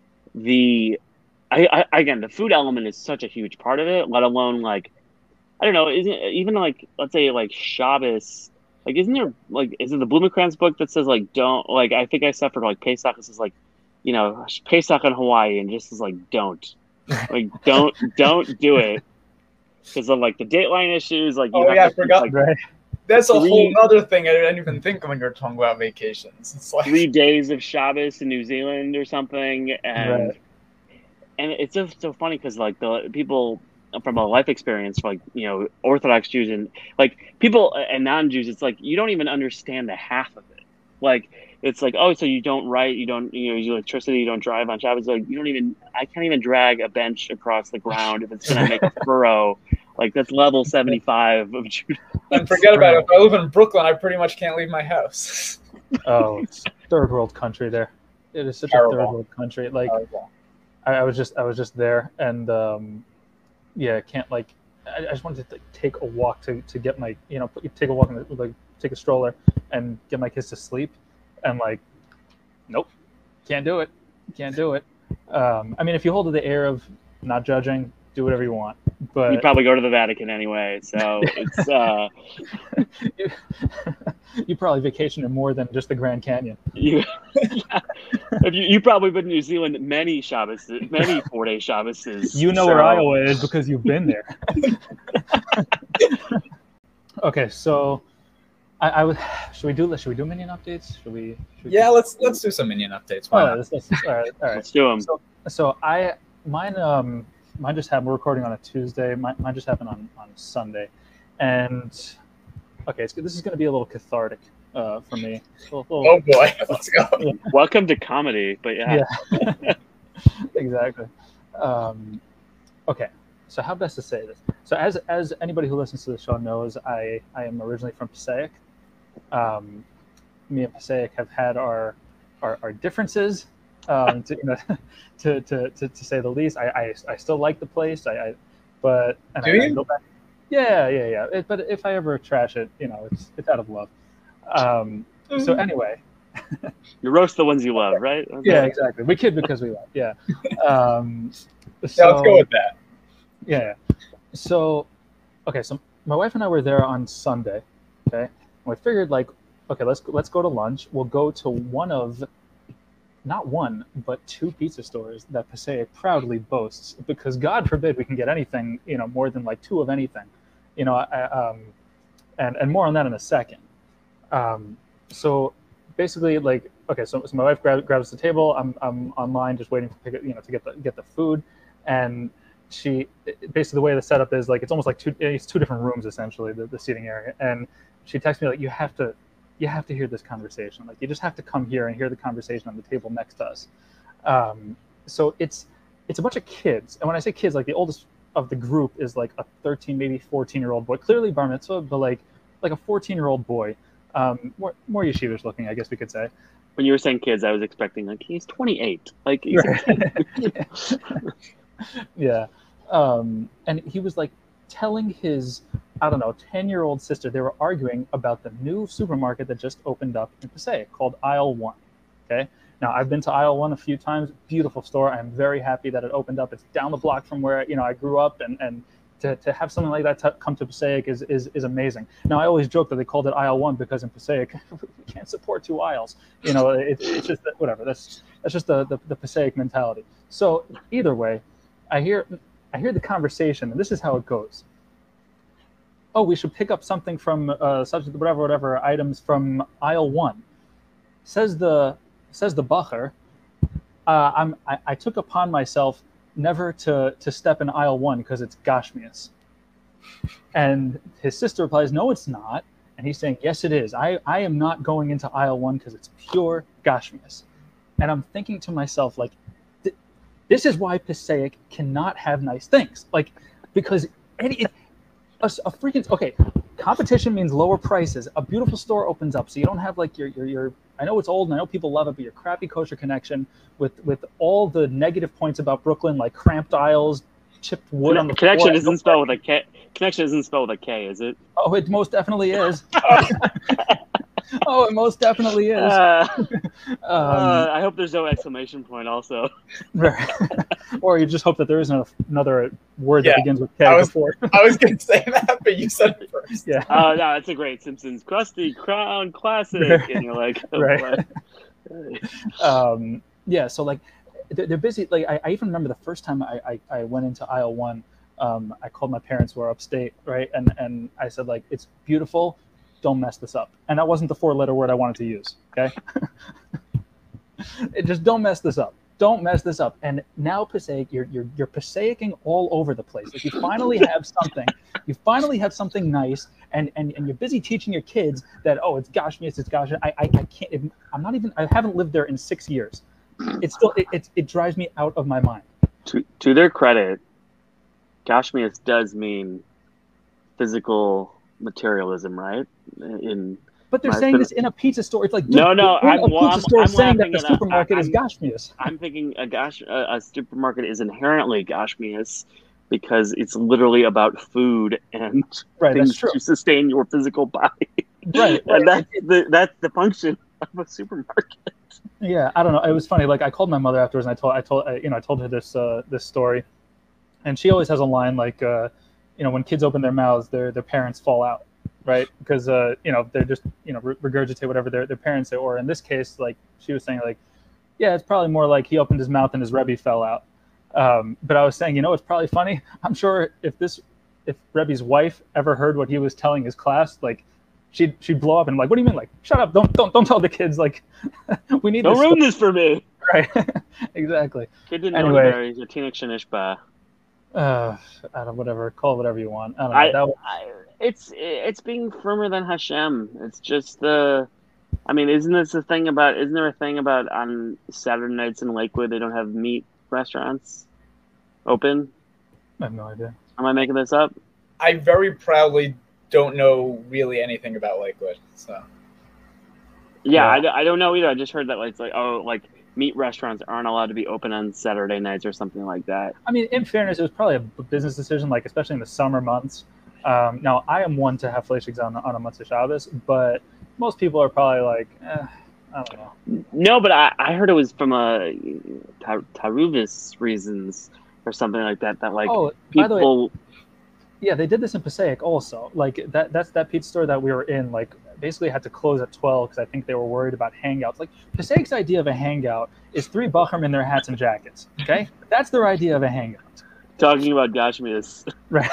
the I, I again the food element is such a huge part of it. Let alone like I don't know, isn't even like let's say like Shabbos, like isn't there like is it the Blumenkrantz book that says like don't like I think I suffered like Pesach. This is like you know Pesach in Hawaii and just is like don't like don't don't do it because of like the dateline issues. Like you Oh, have yeah, I to keep, forgot. like, Right. that's a Three- whole other thing I didn't even think of when you're talking about vacations. It's like three days of Shabbos in New Zealand or something, and Right. and it's just so funny because like the people from a life experience, like you know, Orthodox Jews and like people and non-Jews, it's like you don't even understand the half of it. Like it's like oh, so you don't write, you don't you know use electricity, you don't drive on Shabbos. Like you don't even I can't even drag a bench across the ground if it's gonna make a furrow. Like that's level seventy-five of Judaism. and forget about it. If I live in Brooklyn, I pretty much can't leave my house. Oh, it's third world country there. It is such Terrible. a third world country. Like I, I was just I was just there and um yeah can't like I, I just wanted to like, take a walk to, to get my you know put, take a walk in the, like take a stroller and get my kids to sleep and like nope can't do it can't do it. Um, I mean if you hold to the air of not judging, do whatever you want, but You probably go to the Vatican anyway, so it's uh, you, you probably vacation in more than just the Grand Canyon. you. Yeah. If you you probably been to New Zealand many Shabbos, many four day Shabboses. You know so- where Iowa is because you've been there. Okay, so I, I would. Should we do? Should we do minion updates? Should we? Should we Yeah, let's let's do some minion updates. Why Oh, not? let's, let's, all right, all right. Let's do them. So, so I mine um mine just happened. We're recording on a Tuesday. Mine, mine just happened on on Sunday, and okay, it's, this is going to be a little cathartic. uh, for me. A little- Oh boy, let's go. Welcome to comedy, but yeah. Yeah, exactly. Um, okay, so how best to say this? So as as anybody who listens to the show knows, I, I am originally from Passaic. Um, me and Passaic have had our our, our differences, um, to, you know, to, to, to, to say the least. I, I, I still like the place. I, I but and Do I, I you? go back. Yeah, yeah, yeah. It, but if I ever trash it, you know, it's it's out of love. Um, so anyway. You roast the ones you love, right? Yeah, exactly. We kid because we love. Yeah. Um, Yeah, so, let's go with that. Yeah. So, okay. So my wife and I were there on Sunday. Okay. And we figured like, okay, let's let's go to lunch. We'll go to one of, not one, but two pizza stores that Passaic proudly boasts, because God forbid we can get anything, you know, more than like two of anything, you know, I, um, and and more on that in a second. Um, so basically, like, okay, so, so my wife grab, grabs the table. I'm I'm online just waiting to pick it, you know, to get the get the food, and she basically the way the setup is like it's almost like two it's two different rooms essentially, the, the seating area, and she texts me like, you have to you have to hear this conversation, like you just have to come here and hear the conversation on the table next to us. Um, so it's it's a bunch of kids, and when I say kids, like the oldest of the group is like a thirteen, maybe fourteen year old boy, clearly bar mitzvah, but like like a fourteen year old boy. Um, more more yeshivish looking, I guess we could say. When you were saying kids, I was expecting like he's twenty-eight. Like he's Yeah. Um, and he was like telling his, I don't know, ten year old sister, they were arguing about the new supermarket that just opened up in Passaic called Aisle One. Okay. Now I've been to Aisle One a few times. Beautiful store. I'm very happy that it opened up. It's down the block from where, you know, I grew up, and, and to, to have something like that t- come to Passaic is, is, is amazing. Now I always joke that they called it Aisle One because in Passaic we can't support two aisles. You know, it, it's just that, whatever. That's that's just the, the, the Passaic mentality. So either way, I hear I hear the conversation, and this is how it goes. Oh, we should pick up something from uh, such whatever whatever items from Aisle One. Says the says the bacher. Uh, I'm I, I took upon myself never to to step in Aisle One because it's Gashmias. And his sister replies, no, it's not. And he's saying, yes, it is. I, I am not going into Aisle One because it's pure Gashmias. And I'm thinking to myself, like, th- this is why Passaic cannot have nice things. Like, because any it, a, a freaking okay, competition means lower prices. A beautiful store opens up, so you don't have like your your your. I know it's old, and I know people love it, but your crappy kosher connection with with all the negative points about Brooklyn, like cramped aisles, chipped wood on the connection floor. isn't spelled with a K. Connection isn't spelled with a K, is it? Oh, it most definitely is. Oh, it most definitely is. Uh, um, uh, I hope there's no exclamation point. Also, or you just hope that there isn't another word Yeah, that begins with K I was- before. I was going to say that, but you said it first. Yeah. oh no, it's a great Simpsons Krusty Crown classic, and you're like, oh, Right. boy. um, yeah, so like they're, they're busy. Like I, I even remember the first time I, I, I went into Aisle One, um, I called my parents who are upstate, right, and and I said like, it's beautiful, don't mess this up. And that wasn't the four letter word I wanted to use. Okay, it just don't mess this up. Don't mess this up. And now Passaic, you're you're you're Passaicing all over the place. Like you finally have something, you finally have something nice, and and, and you're busy teaching your kids that, oh, it's Gashmias, it's Gashmias. I, I I can't. It, I'm not even. I haven't lived there in six years. It's still it it, it drives me out of my mind. To to their credit, Gashmias does mean physical materialism, right? In But they're My saying fin- this in a pizza store. It's like, dude, No, no, the owner I'm- of well, pizza I'm- store I'm is saying that laughing the at that. supermarket is I'm- Gashmias. I'm thinking a gash a, a supermarket is inherently Gashmias because it's literally about food and Right, things that's true. to sustain your physical body. Right, right. And that's the that's the function of a supermarket. Yeah, I don't know. It was funny. Like I called my mother afterwards, and I told, I told, I, you know, I told her this, uh, this story, and she always has a line like, uh, you know, when kids open their mouths, their their parents fall out, right? Because uh, you know, they're just, you know, regurgitate whatever their their parents say. Or in this case, like she was saying, like, yeah, it's probably more like he opened his mouth and his Rebbe fell out. Um, but I was saying, you know, it's probably funny. I'm sure if this, if Rebbe's wife ever heard what he was telling his class, like. She'd, she'd blow up and like, what do you mean? Like, shut up. Don't don't don't tell the kids. Like, we need Don't this ruin stuff. this for me. Right. Exactly. Kid didn't Anyway. know there. He's a teenage shenishba. Uh, I don't whatever. Call it whatever you want. I don't know. I, that was, I, it's it's being firmer than Hashem. It's just the I mean, isn't this a thing about? Isn't there a thing about on Saturday nights in Lakewood they don't have meat restaurants open? I have no idea. Am I making this up? I very proudly don't know really anything about Lakewood. So Yeah, Yeah. I, I don't know either. I just heard that like it's like oh like meat restaurants aren't allowed to be open on Saturday nights or something like that. I mean, in fairness, it was probably a b- business decision, like especially in the summer months. Um, now, I am one to have Fleischig's on on a Motzei Shabbos, but most people are probably like, eh, I don't know. No, but I, I heard it was from a Tar- Taruvis reasons or something like that. That like Oh, by the way, people. yeah, they did this in Passaic also. Like that that's that pizza store that we were in, like basically had to close at twelve because I think they were worried about hangouts. Like Passaic's idea of a hangout is three Bachram in their hats and jackets. Okay? That's their idea of a hangout. Talking about Gashmias. Right.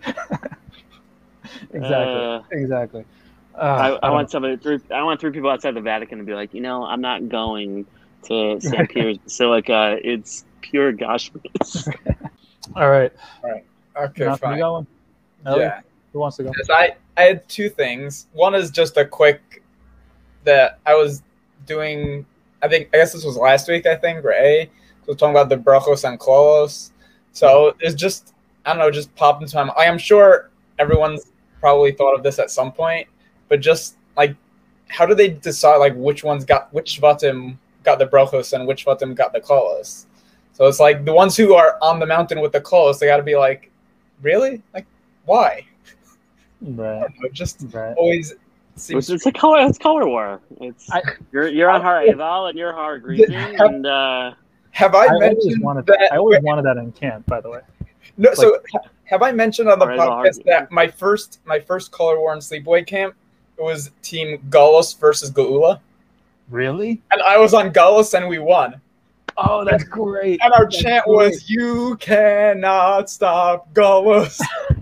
exactly. Uh, exactly. Uh, I, I don't want know. somebody. Three, I want three people outside the Vatican to be like, you know, I'm not going to Saint Peter's Basilica. It's pure Gashmias. All right. okay, Jonathan, fine. you got one? Ellie? Yeah. Who wants to go? Yes, I, I had two things. One is just a quick that I was doing. I think I guess this was last week. I think right. So talking about the brachos and klolos. So it's just I don't know, just popped into my mind. I'm sure everyone's probably thought of this at some point, but just like, how do they decide like which ones got which shvatim got the brachos and which shvatim got the klolos? So it's like the ones who are on the mountain with the klolos, they got to be like, really, like why? Right. It just Right. always It's, seems it's a color. It's color war. It's I- you're you're on Har Eval and you're Har Greasing and uh, have I, I always mentioned wanted that, I always wanted that in camp, by the way. no, so ha- have I mentioned on the Alright, well, podcast that my first my first color war and sleepaway camp, it was team Gallos versus Geula, Really? and I was on Gallos and we won, Oh, that's great. and our That's chant great. was "You cannot stop Gallos."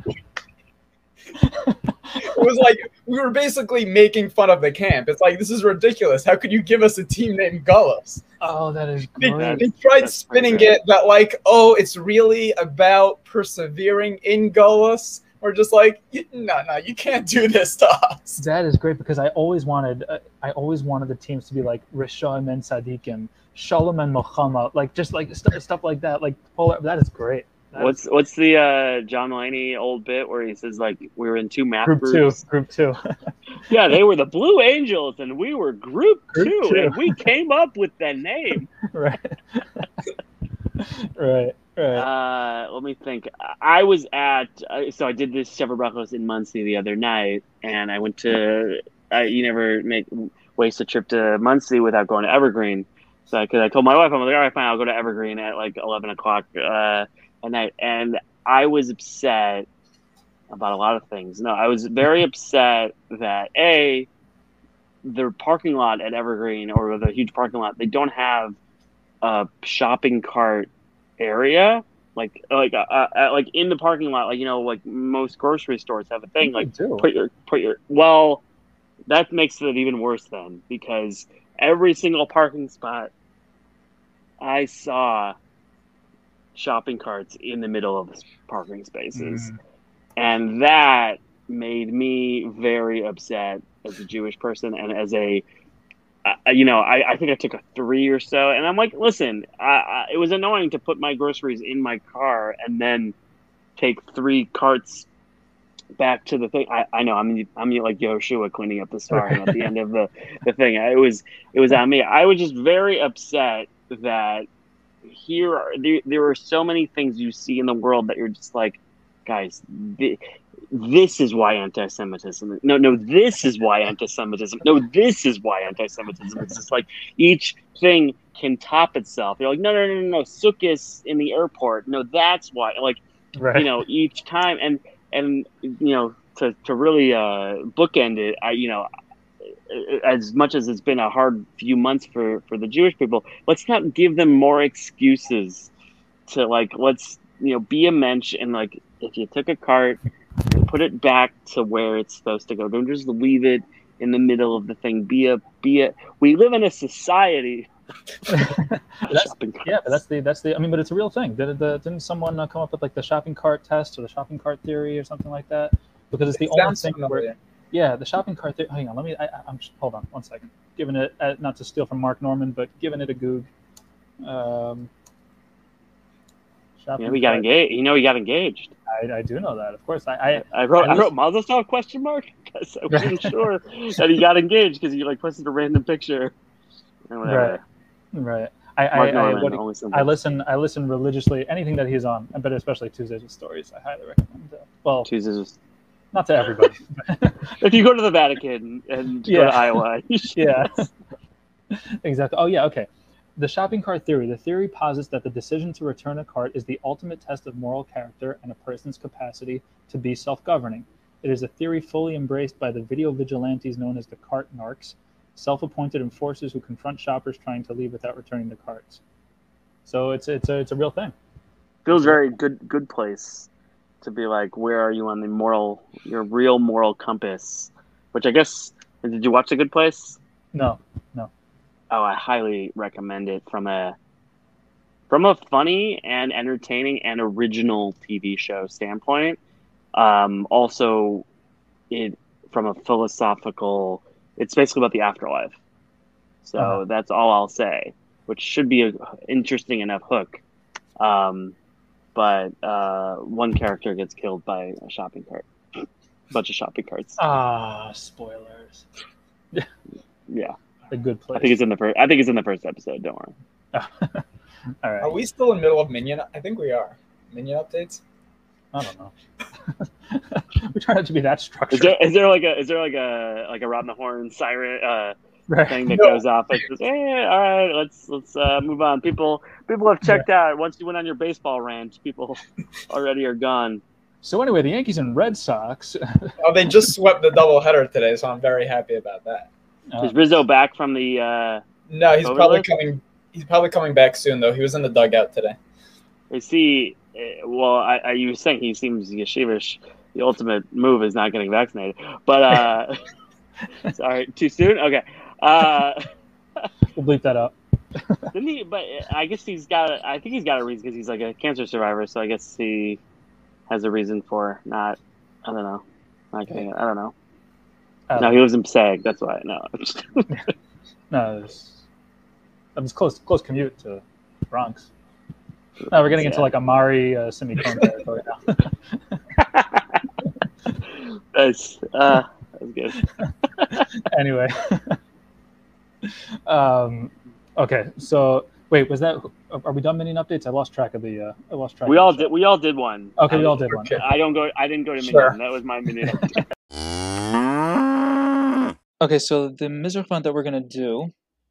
It was like we were basically making fun of the camp. It's like, this is ridiculous. How could you give us a team named Gallos? Oh, that is They, great. they tried That's spinning great. it that like, oh, it's really about persevering in Galus. We're just like, "Y- no, no, you can't do this to us. That is great because I always wanted, uh, I always wanted the teams to be like Rishon and Sadiqim, Shalom and Muhammad, like just like st- stuff like that. Like polar. That is great. That what's what's the uh, John Mulaney old bit where he says like we were in two math group groups. two? Group two. Yeah, they were the Blue Angels and we were Group, Group two, two. and we came up with the name. right. right. Right. Uh, let me think. I was at uh, so I did this Shever Brachos in Muncie the other night, and I went to. Uh, you never make waste a trip to Muncie without going to Evergreen. So because I told my wife, I'm like, all right, fine, I'll go to Evergreen at like eleven o'clock uh, at night, and I was upset about a lot of things. No, I was very upset that a their parking lot at Evergreen or the huge parking lot, they don't have a shopping cart area, like like uh, uh, like in the parking lot, like you know, like most grocery stores have a thing, like They do. put your put your. Well, that makes it even worse then because every single parking spot I saw shopping carts in the middle of the parking spaces, Mm. and that made me very upset as a Jewish person and as a Uh, you know, I, I think I took a three or so, and I'm like, listen, I, I, it was annoying to put my groceries in my car and then take three carts back to the thing. I, I know I'm I'm like Yoshua cleaning up the sparring at the end of the, the thing. It was it was on me. I was just very upset that here are, there, there are so many things you see in the world that you're just like, guys, th- this is why anti-Semitism. No, no, this is why anti-Semitism. No, this is why anti-Semitism. It's just like each thing can top itself. You're like, no, no, no, no, no. Sukkot in the airport. No, that's why. Like, Right. you know, each time, and and you know, to to really uh, bookend it, I you know, as much as it's been a hard few months for for the Jewish people, let's not give them more excuses to like let's you know be a mensch and like if you took a cart. Put it back to where it's supposed to go. Don't just leave it in the middle of the thing. Be a be a. We live in a society. That's- Shopping carts. Yeah, but that's the that's the. I mean, but it's a real thing. Did the, didn't someone uh, come up with like the shopping cart test or the shopping cart theory or something like that? Because it's the It only sounds thing familiar. where. Yeah, the shopping cart theory. Hang on, let me. I, I- I'm hold on one second. giving it uh, not to steal from Mark Norman, but giving it a goog. Um, Yeah, we got engaged. You know, he got engaged. I, I do know that, of course. I I, I wrote I I wrote Mazel Tov question mark because I wasn't sure that he got engaged because he like posted a random picture. And whatever. Right, right. I I, Mark I, Norman, what, only symbol. I listen I listen religiously anything that he's on, but especially Tuesdays with Stories. I highly recommend. Uh, well, Tuesdays was- not to everybody. If you go to the Vatican and go Yeah. to Iowa, you should- Yeah, exactly. Oh yeah, okay. The shopping cart theory. The theory posits that the decision to return a cart is the ultimate test of moral character and a person's capacity to be self-governing. It is a theory fully embraced by the video vigilantes known as the cart narcs, self-appointed enforcers who confront shoppers trying to leave without returning the carts. So it's it's a it's a real thing. feels very good good place to be like, where are you on the moral, your real moral compass? Which I guess, did you watch The Good Place? No, no. Oh, I highly recommend it from a from a funny and entertaining and original T V show standpoint. Um, also, it from a philosophical, it's basically about the afterlife. So Uh-huh. that's all I'll say, which should be an interesting enough hook. Um, but uh, one character gets killed by a shopping cart, a bunch of shopping carts. Ah, spoilers. Yeah, The Good Place. I think it's in the first. I think it's in the first episode. Don't worry. All right. Are we still in the middle of Minion? I think we are. Minion updates? I don't know. We try not to be that structured. Is there is there like a is there like a like a Rob the Horn siren uh, right. thing that No. goes off and says, "Hey, all right, let's let's uh, move on." People people have checked out. Once you went on your baseball rant, people already are gone. So anyway, the Yankees and Red Sox. Oh, they just swept the doubleheader today, so I'm very happy about that. uh, Is Rizzo back from the? Uh, No, he's Over probably list? coming. He's probably coming back soon, though. He was in the dugout today. is he? Uh, well, I, I you were saying he seems yeshivish. The ultimate move is not getting vaccinated. But uh, sorry, too soon. Okay. Uh, we'll bleep that out. didn't he? But I guess he's got. I think he's got a reason because he's like a cancer survivor. So I guess he has a reason for not. I don't know. Not getting it. I don't know. Um, No, he lives in Passaic. That's why. No. No, it was, it was close close commute to Bronx. No, we're getting into Yeah. like Amari uh, Semi-Cone territory now. Nice. Uh, that's good. Anyway. um, okay, so wait, was that? Are we done minion updates? I lost track of the. Uh, I lost track. We of all the show. did. We all did one. Okay, we I- all did one. Okay. I don't go. I didn't go to Sure. Minion. That was my Minion. Okay, so the Mizrachvant that we're gonna do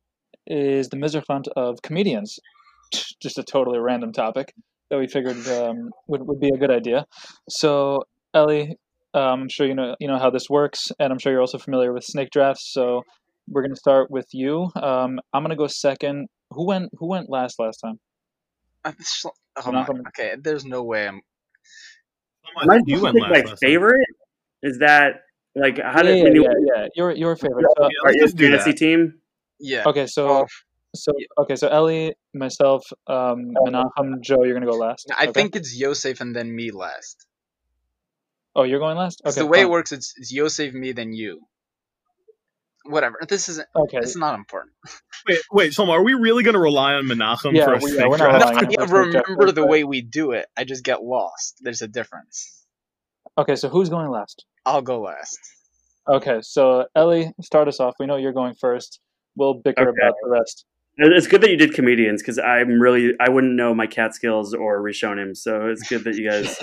is the Mizrachvant of comedians. Just a totally random topic that we figured um, would would be a good idea. So, Ellie, um, I'm sure you know you know how this works, and I'm sure you're also familiar with snake drafts. So, we're gonna start with you. Um, I'm gonna go second. Who went Who went last last time? Uh, this- Oh You're my, not gonna- okay, there's no way I'm. Am I you went last, my last time. favorite is that like how yeah, did yeah, when you yeah, yeah. Your your favorite. So, Yeah, are let's you just do fantasy that. team? Yeah. okay, so Well, so okay, so Ellie, myself, um, Menachem, Joe, you're gonna go last. I Okay. think it's Yosef and then me last. Oh, you're going last. 'Cause Okay, the way it fine. works, it's, it's Yosef, me, then you. Whatever. This isn't. Okay. It's not important. Wait, wait, Shlomo, are we really going to rely on Menachem Yeah, for a we- yeah, snake we're not draft? relying No, on I it. That's what Jeff remember said, the but- way we do it. I just get lost. There's a difference. Okay, so who's going last? I'll go last. Okay, so Ellie, start us off. We know you're going first. We'll bicker Okay. about the rest. It's good that you did comedians because I'm really I wouldn't know my cat skills or Rishonim, so it's good that you guys.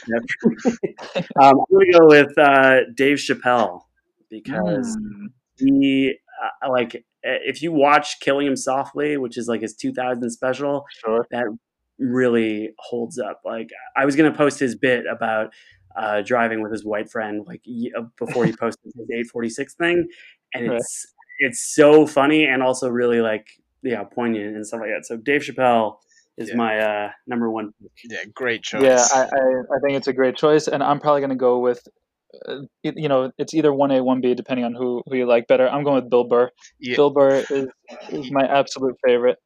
um, I'm gonna go with uh, Dave Chappelle because Mm. he uh, like if you watch Killing Him Softly, which is like his two thousand special, Sure. that really holds up. Like I was gonna post his bit about uh, driving with his white friend like y- uh, before he posted his eight forty-six thing, and Right. it's it's so funny and also really like yeah poignant and stuff like that. So Dave Chappelle is Yeah. my uh, number one. Yeah, great choice. Yeah, I, I, I think it's a great choice, and I'm probably going to go with, uh, y- you know, it's either one A, one B, depending on who, who you like better. I'm going with Bill Burr. Yeah. Bill Burr is, is my absolute favorite.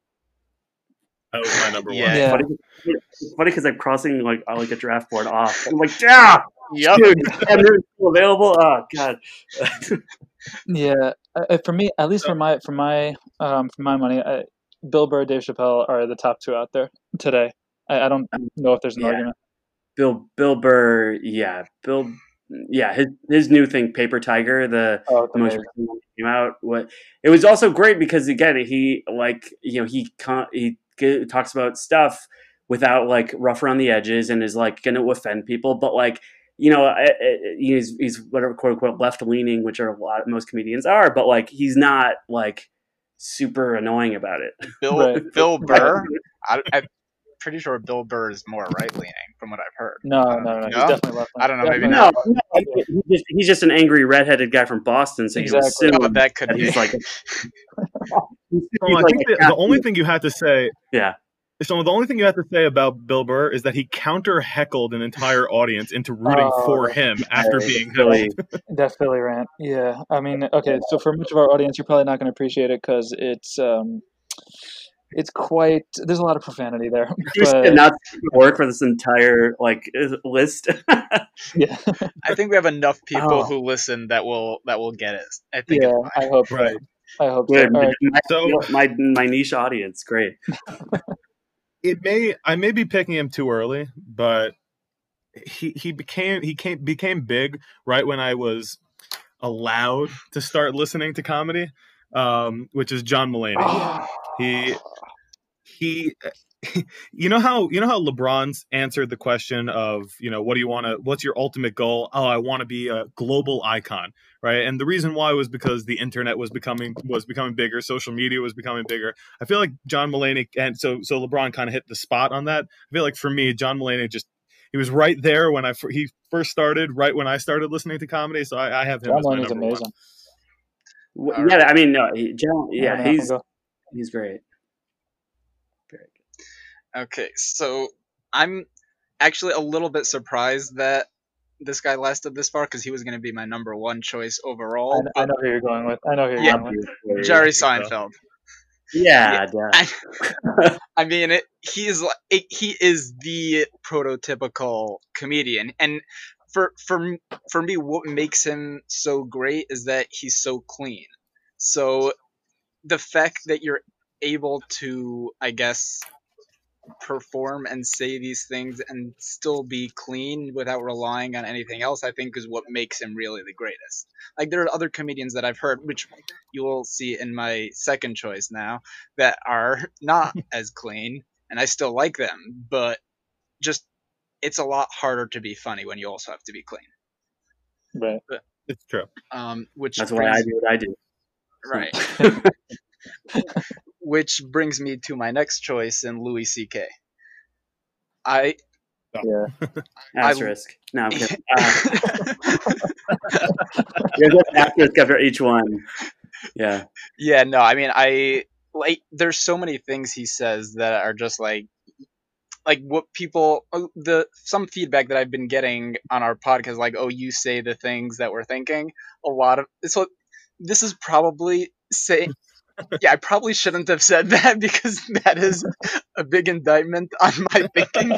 That was my number Yeah. one. Yeah. Funny, it's funny because I'm crossing like I like a draft board off. I'm like, yeah, Yep. dude, and they're still available. Oh god. Yeah, uh, for me, at least for my for my um for my money, I, Bill Burr, Dave Chappelle are the top two out there today. I, I don't know if there's an Yeah. argument. Bill Bill Burr, yeah, Bill, yeah, his his new thing, Paper Tiger, the, Oh, it's the most amazing. recent one that came out. What it was also great because again, he like you know he con- he g- talks about stuff without like rough around the edges and is like going to offend people, but like you know I- I- he's he's whatever quote unquote left leaning, which are a lot most comedians are, but like he's not like super annoying about it. Bill Right. Bill Burr. I, I'm pretty sure Bill Burr is more right leaning from what I've heard. No, Um, no, no, he's no? definitely left. I don't know, maybe Definitely. No, no, he's just he's just an angry redheaded guy from Boston, so you Exactly. assume Oh, that could that be. he's like. Well, he's I like think a the, the only thing you had to say, yeah. so the only thing you have to say about Bill Burr is that he counter heckled an entire audience into rooting Oh, for him after Right. being Really, heckled. That Philly rant. Yeah, I mean, okay, so for much of our audience, you're probably not going to appreciate it because it's um, it's quite. There's a lot of profanity there, just but did not work for this entire like uh, list. yeah, I think we have enough people Oh. who listen that will that will get it. I think yeah, it's I fine. hope so. Right. I hope so. Good. All right. My, So- my my niche audience, great. It may I may be picking him too early, but he he became he came became big right when I was allowed to start listening to comedy, um, which is John Mulaney. He he you know how you know how LeBron's answered the question of, you know, what do you want to what's your ultimate goal? Oh, I want to be a global icon, right? And the reason why was because the internet was becoming was becoming bigger, social media was becoming bigger. I feel like John Mulaney and so so LeBron kind of hit the spot on that. I feel like for me, John Mulaney just he was right there when I he first started, right when I started listening to comedy. So I, I have him John as my Mulaney's number amazing. W- All Yeah, I mean, no, he, John, I yeah, don't know, he's go. he's great. Very good. Okay, so I'm actually a little bit surprised that this guy lasted this far because he was going to be my number one choice I, overall. I know who you're going with. I know who you're Yeah. going with. But Jerry Seinfeld. Yeah, yeah. I, I mean, it, he is like- it, he is the prototypical comedian, and for for for me, what makes him so great is that he's so clean. So the fact that you're able to, I guess, perform and say these things and still be clean without relying on anything else, I think is what makes him really the greatest. Like, there are other comedians that I've heard, which you will see in my second choice now, that are not as clean, and I still like them, but just it's a lot harder to be funny when you also have to be clean. Right. It's true. Um, which That's why I brings, do what I do. right. Which brings me to my next choice in Louis C K. I Yeah. Asterisk. No, I'm kidding. Uh, there's an asterisk after each one. Yeah. Yeah, no, I mean, I like. There's so many things he says that are just like, like what people. uh, The some feedback that I've been getting on our podcast, like, oh, you say the things that we're thinking. A lot of so. This is probably say. Yeah, I probably shouldn't have said that because that is a big indictment on my thinking.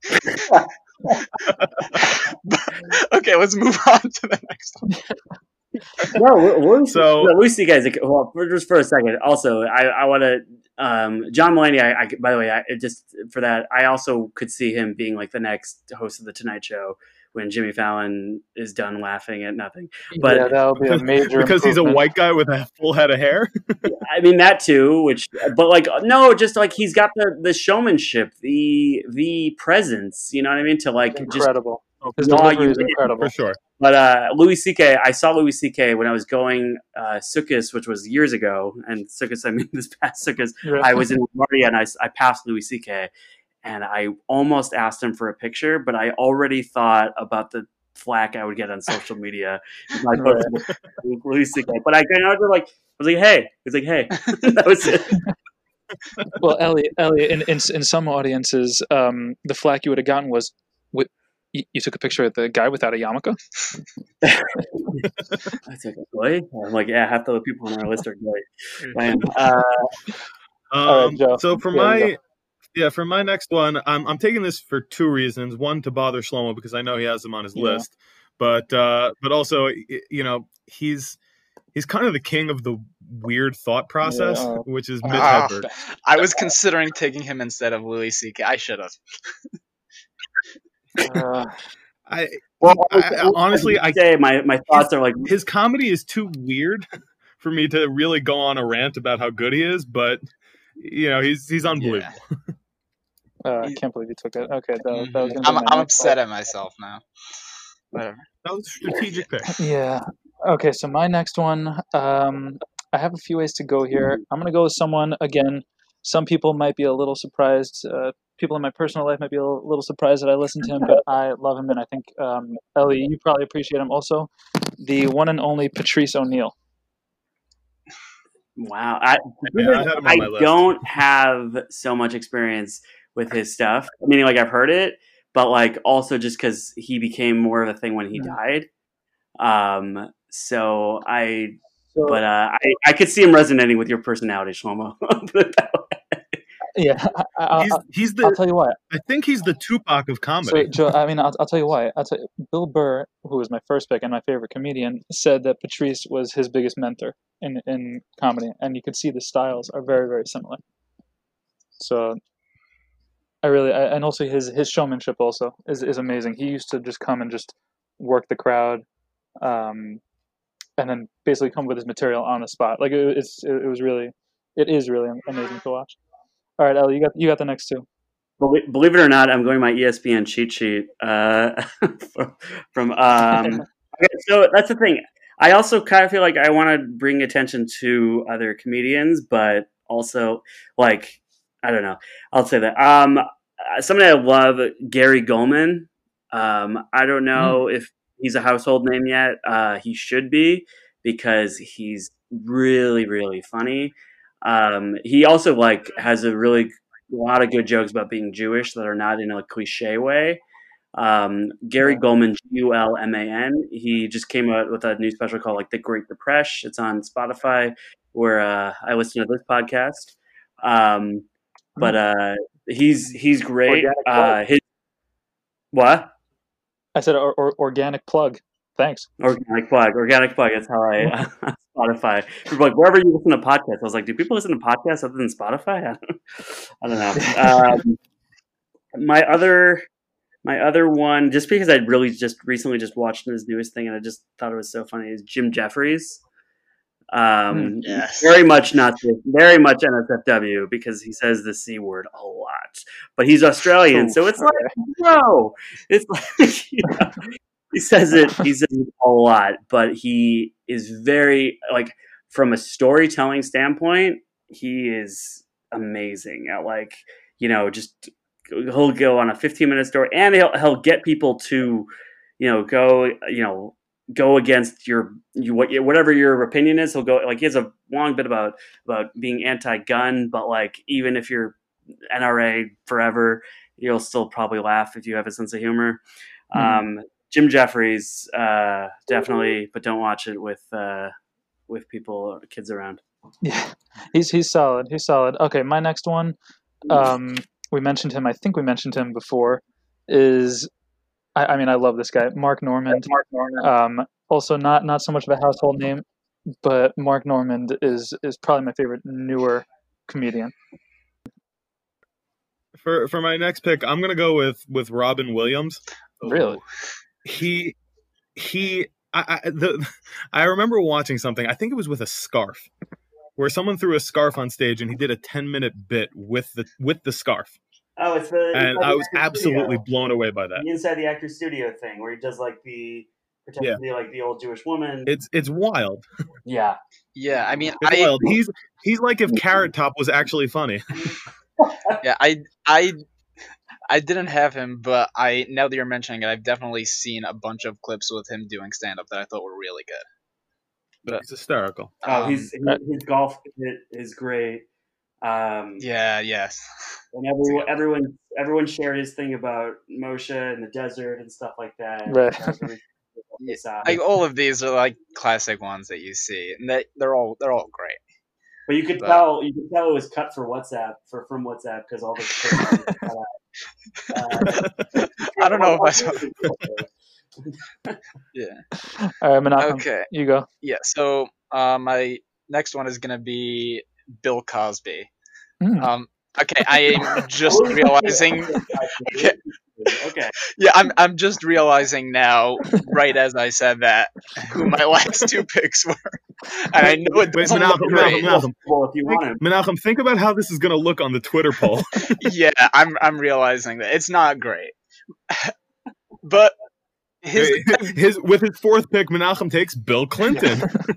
But, okay, let's move on to the next one. No, Louis, So- no, Louis C K is a, well, for, just for a second. Also, I, I want to um, John Mulaney. I, I by the way, I it just for that, I also could see him being like the next host of the Tonight Show when Jimmy Fallon is done laughing at nothing. But- yeah, that'll be a major because he's a improvement. white guy with a full head of hair. I mean that too, which but like no, just like he's got the the showmanship, the the presence. You know what I mean? To like just Incredible. His draw delivery you is in. incredible. For sure. But uh, Louis C K, I saw Louis C K when I was going uh, Sukkot, which was years ago. And Sukkot, I mean this past Sukkot, Yeah. I was in LaGuardia and I, I passed Louis C K. And I almost asked him for a picture, but I already thought about the flack I would get on social media if I posted Louis C K. But I, I was like, I was like, hey. He's like, hey. That was it. Well, Elliot, Elliot, in, in in some audiences, um, the flack you would have gotten was, with, you, you took a picture of the guy without a yarmulke. I was like, boy? I'm like, yeah, half the people on our list are gay. Man, uh, All right, Um, Joe. so for Yeah, you my yeah, for my next one, I'm I'm taking this for two reasons. One, to bother Shlomo because I know he has him on his Yeah. list, but uh, but also y- you know he's he's kind of the king of the weird thought process, Yeah, uh, which is uh, Mitch Ah. Hedberg. I was considering taking him instead of Louis C K. I should have. Uh, I, Well, I, I honestly, I say my, my thoughts are like his comedy is too weird for me to really go on a rant about how good he is, but you know, he's he's unbelievable. uh, I He- can't believe you took it. Okay, that, that was Mhm. gonna be I'm, my I'm next upset at myself now. Whatever. That was a strategic pick. Yeah. Okay, so my next one, um, I have a few ways to go here. I'm going to go with someone, again, some people might be a little surprised. Uh, people in my personal life might be a little, little surprised that I listen to him, but I love him, and I think, um, Ellie, you probably appreciate him also. The one and only Patrice O'Neill. wow. I, Yeah, I had him on I my list. don't have so much experience with his stuff. I mean, like I've heard it, but like also just because he became more of a thing when he Mhm. died. Um. So I, So, but uh, I I could see him resonating with your personality, Shlomo. Put it that way. yeah, I, I, He's I, he's I'll the tell you why. I think he's the Tupac of So, comedy. Joe, I mean, I'll, I'll tell you why. I'll tell you, Bill Burr, who was my first pick and my favorite comedian, said that Patrice was his biggest mentor in in comedy, and you could see the styles are very, very similar. So, I really, I, and also his his showmanship also is is amazing. He used to just come and just work the crowd, um, and then basically come with his material on the spot. Like it, it's it, it was really, it is really amazing to watch. All right, Ellie, you got you got the next two. Belie- Believe it or not, I'm going my E S P N cheat sheet uh, from, from um. Okay, so that's the thing. I also kind of feel like I want to bring attention to other comedians, but also like I don't know. I'll say that. Um, uh, somebody I love, Gary Goldman. Um, I don't know if he's a household name yet. Uh, he should be because he's really, really funny. Um, he also like has a really a lot of good jokes about being Jewish that are not in a cliche way. Um, Gary Yeah. Goldman, G U L M A N. He just came out with a new special called like The Great Depression. It's on Spotify, where uh, I listen to this podcast. Um, but uh, he's he's great. Organic Uh, plug. his what? I said or, or, organic plug. Thanks. Organic plug. Organic plug. That's how I Spotify. People are like, wherever you listen to podcasts. I was like, do people listen to podcasts other than Spotify? I don't know. Um, my other my other one, just because I really just recently just watched his newest thing and I just thought it was so funny, is Jim Jeffries. Um, Yes. Very much not this, very much N S F W because he says the C word a lot, but he's Australian, so it's like, bro, it's like, you know, he says it, he says it a lot, but he is very, like, from a storytelling standpoint, he is amazing at, like, you know, just, he'll go on a fifteen minute story and he'll, he'll get people to, you know, go, you know, go against your you what whatever your opinion is. He'll go like he has a long bit about about being anti-gun, but like even if you're N R A forever, you'll still probably laugh if you have a sense of humor. Mm-hmm. Um, Jim Jeffries, uh, definitely, but don't watch it with uh, with people, kids around. Yeah, he's he's solid. He's solid. Okay, my next one. Um, we mentioned him. I think we mentioned him before. Is I, I mean, I love this guy, Mark Normand. Mark Normand. Um, also, not not so much of a household name, but Mark Normand is is probably my favorite newer comedian. For for my next pick, I'm gonna go with with Robin Williams. Really? He he. I I, the, I remember watching something. I think it was with a scarf, where someone threw a scarf on stage and he did a ten minute bit with the with the scarf. Oh, it's the and I was absolutely studio. blown away by that. The Inside the Actor Studio thing, where he does like the pretends yeah. to be like the old Jewish woman. It's it's wild. Yeah, yeah. I mean, it's I, wild. He's he's like if Carrot Top was actually funny. yeah, I I I didn't have him, but I now that you're mentioning it, I've definitely seen a bunch of clips with him doing stand up that I thought were really good. But, he's hysterical. Oh, um, he's his, his golf is great. Um, yeah, yes. And everyone, everyone, everyone shared his thing about Moshe and the desert and stuff like that. Right. Yeah, like all of these are like classic ones that you see, and they they're all they're all great. But you could but, tell you could tell it was cut for WhatsApp for from WhatsApp because all the. uh, I don't know if I saw. Yeah. All right, Menachem, okay. You go. Yeah. So Uh, my next one is gonna be Bill Cosby. Hmm. Um, okay, I am just realizing. Okay, Okay. yeah, I'm I'm just realizing now, right as I said that, who my last two picks were, and I know it Wait, doesn't look Menachem, great. Menachem, Menachem. Well, if you want Think, him. Menachem, think about how this is going to look on the Twitter poll. Yeah, I'm I'm realizing that it's not great, but his his with his fourth pick, Menachem takes Bill Clinton.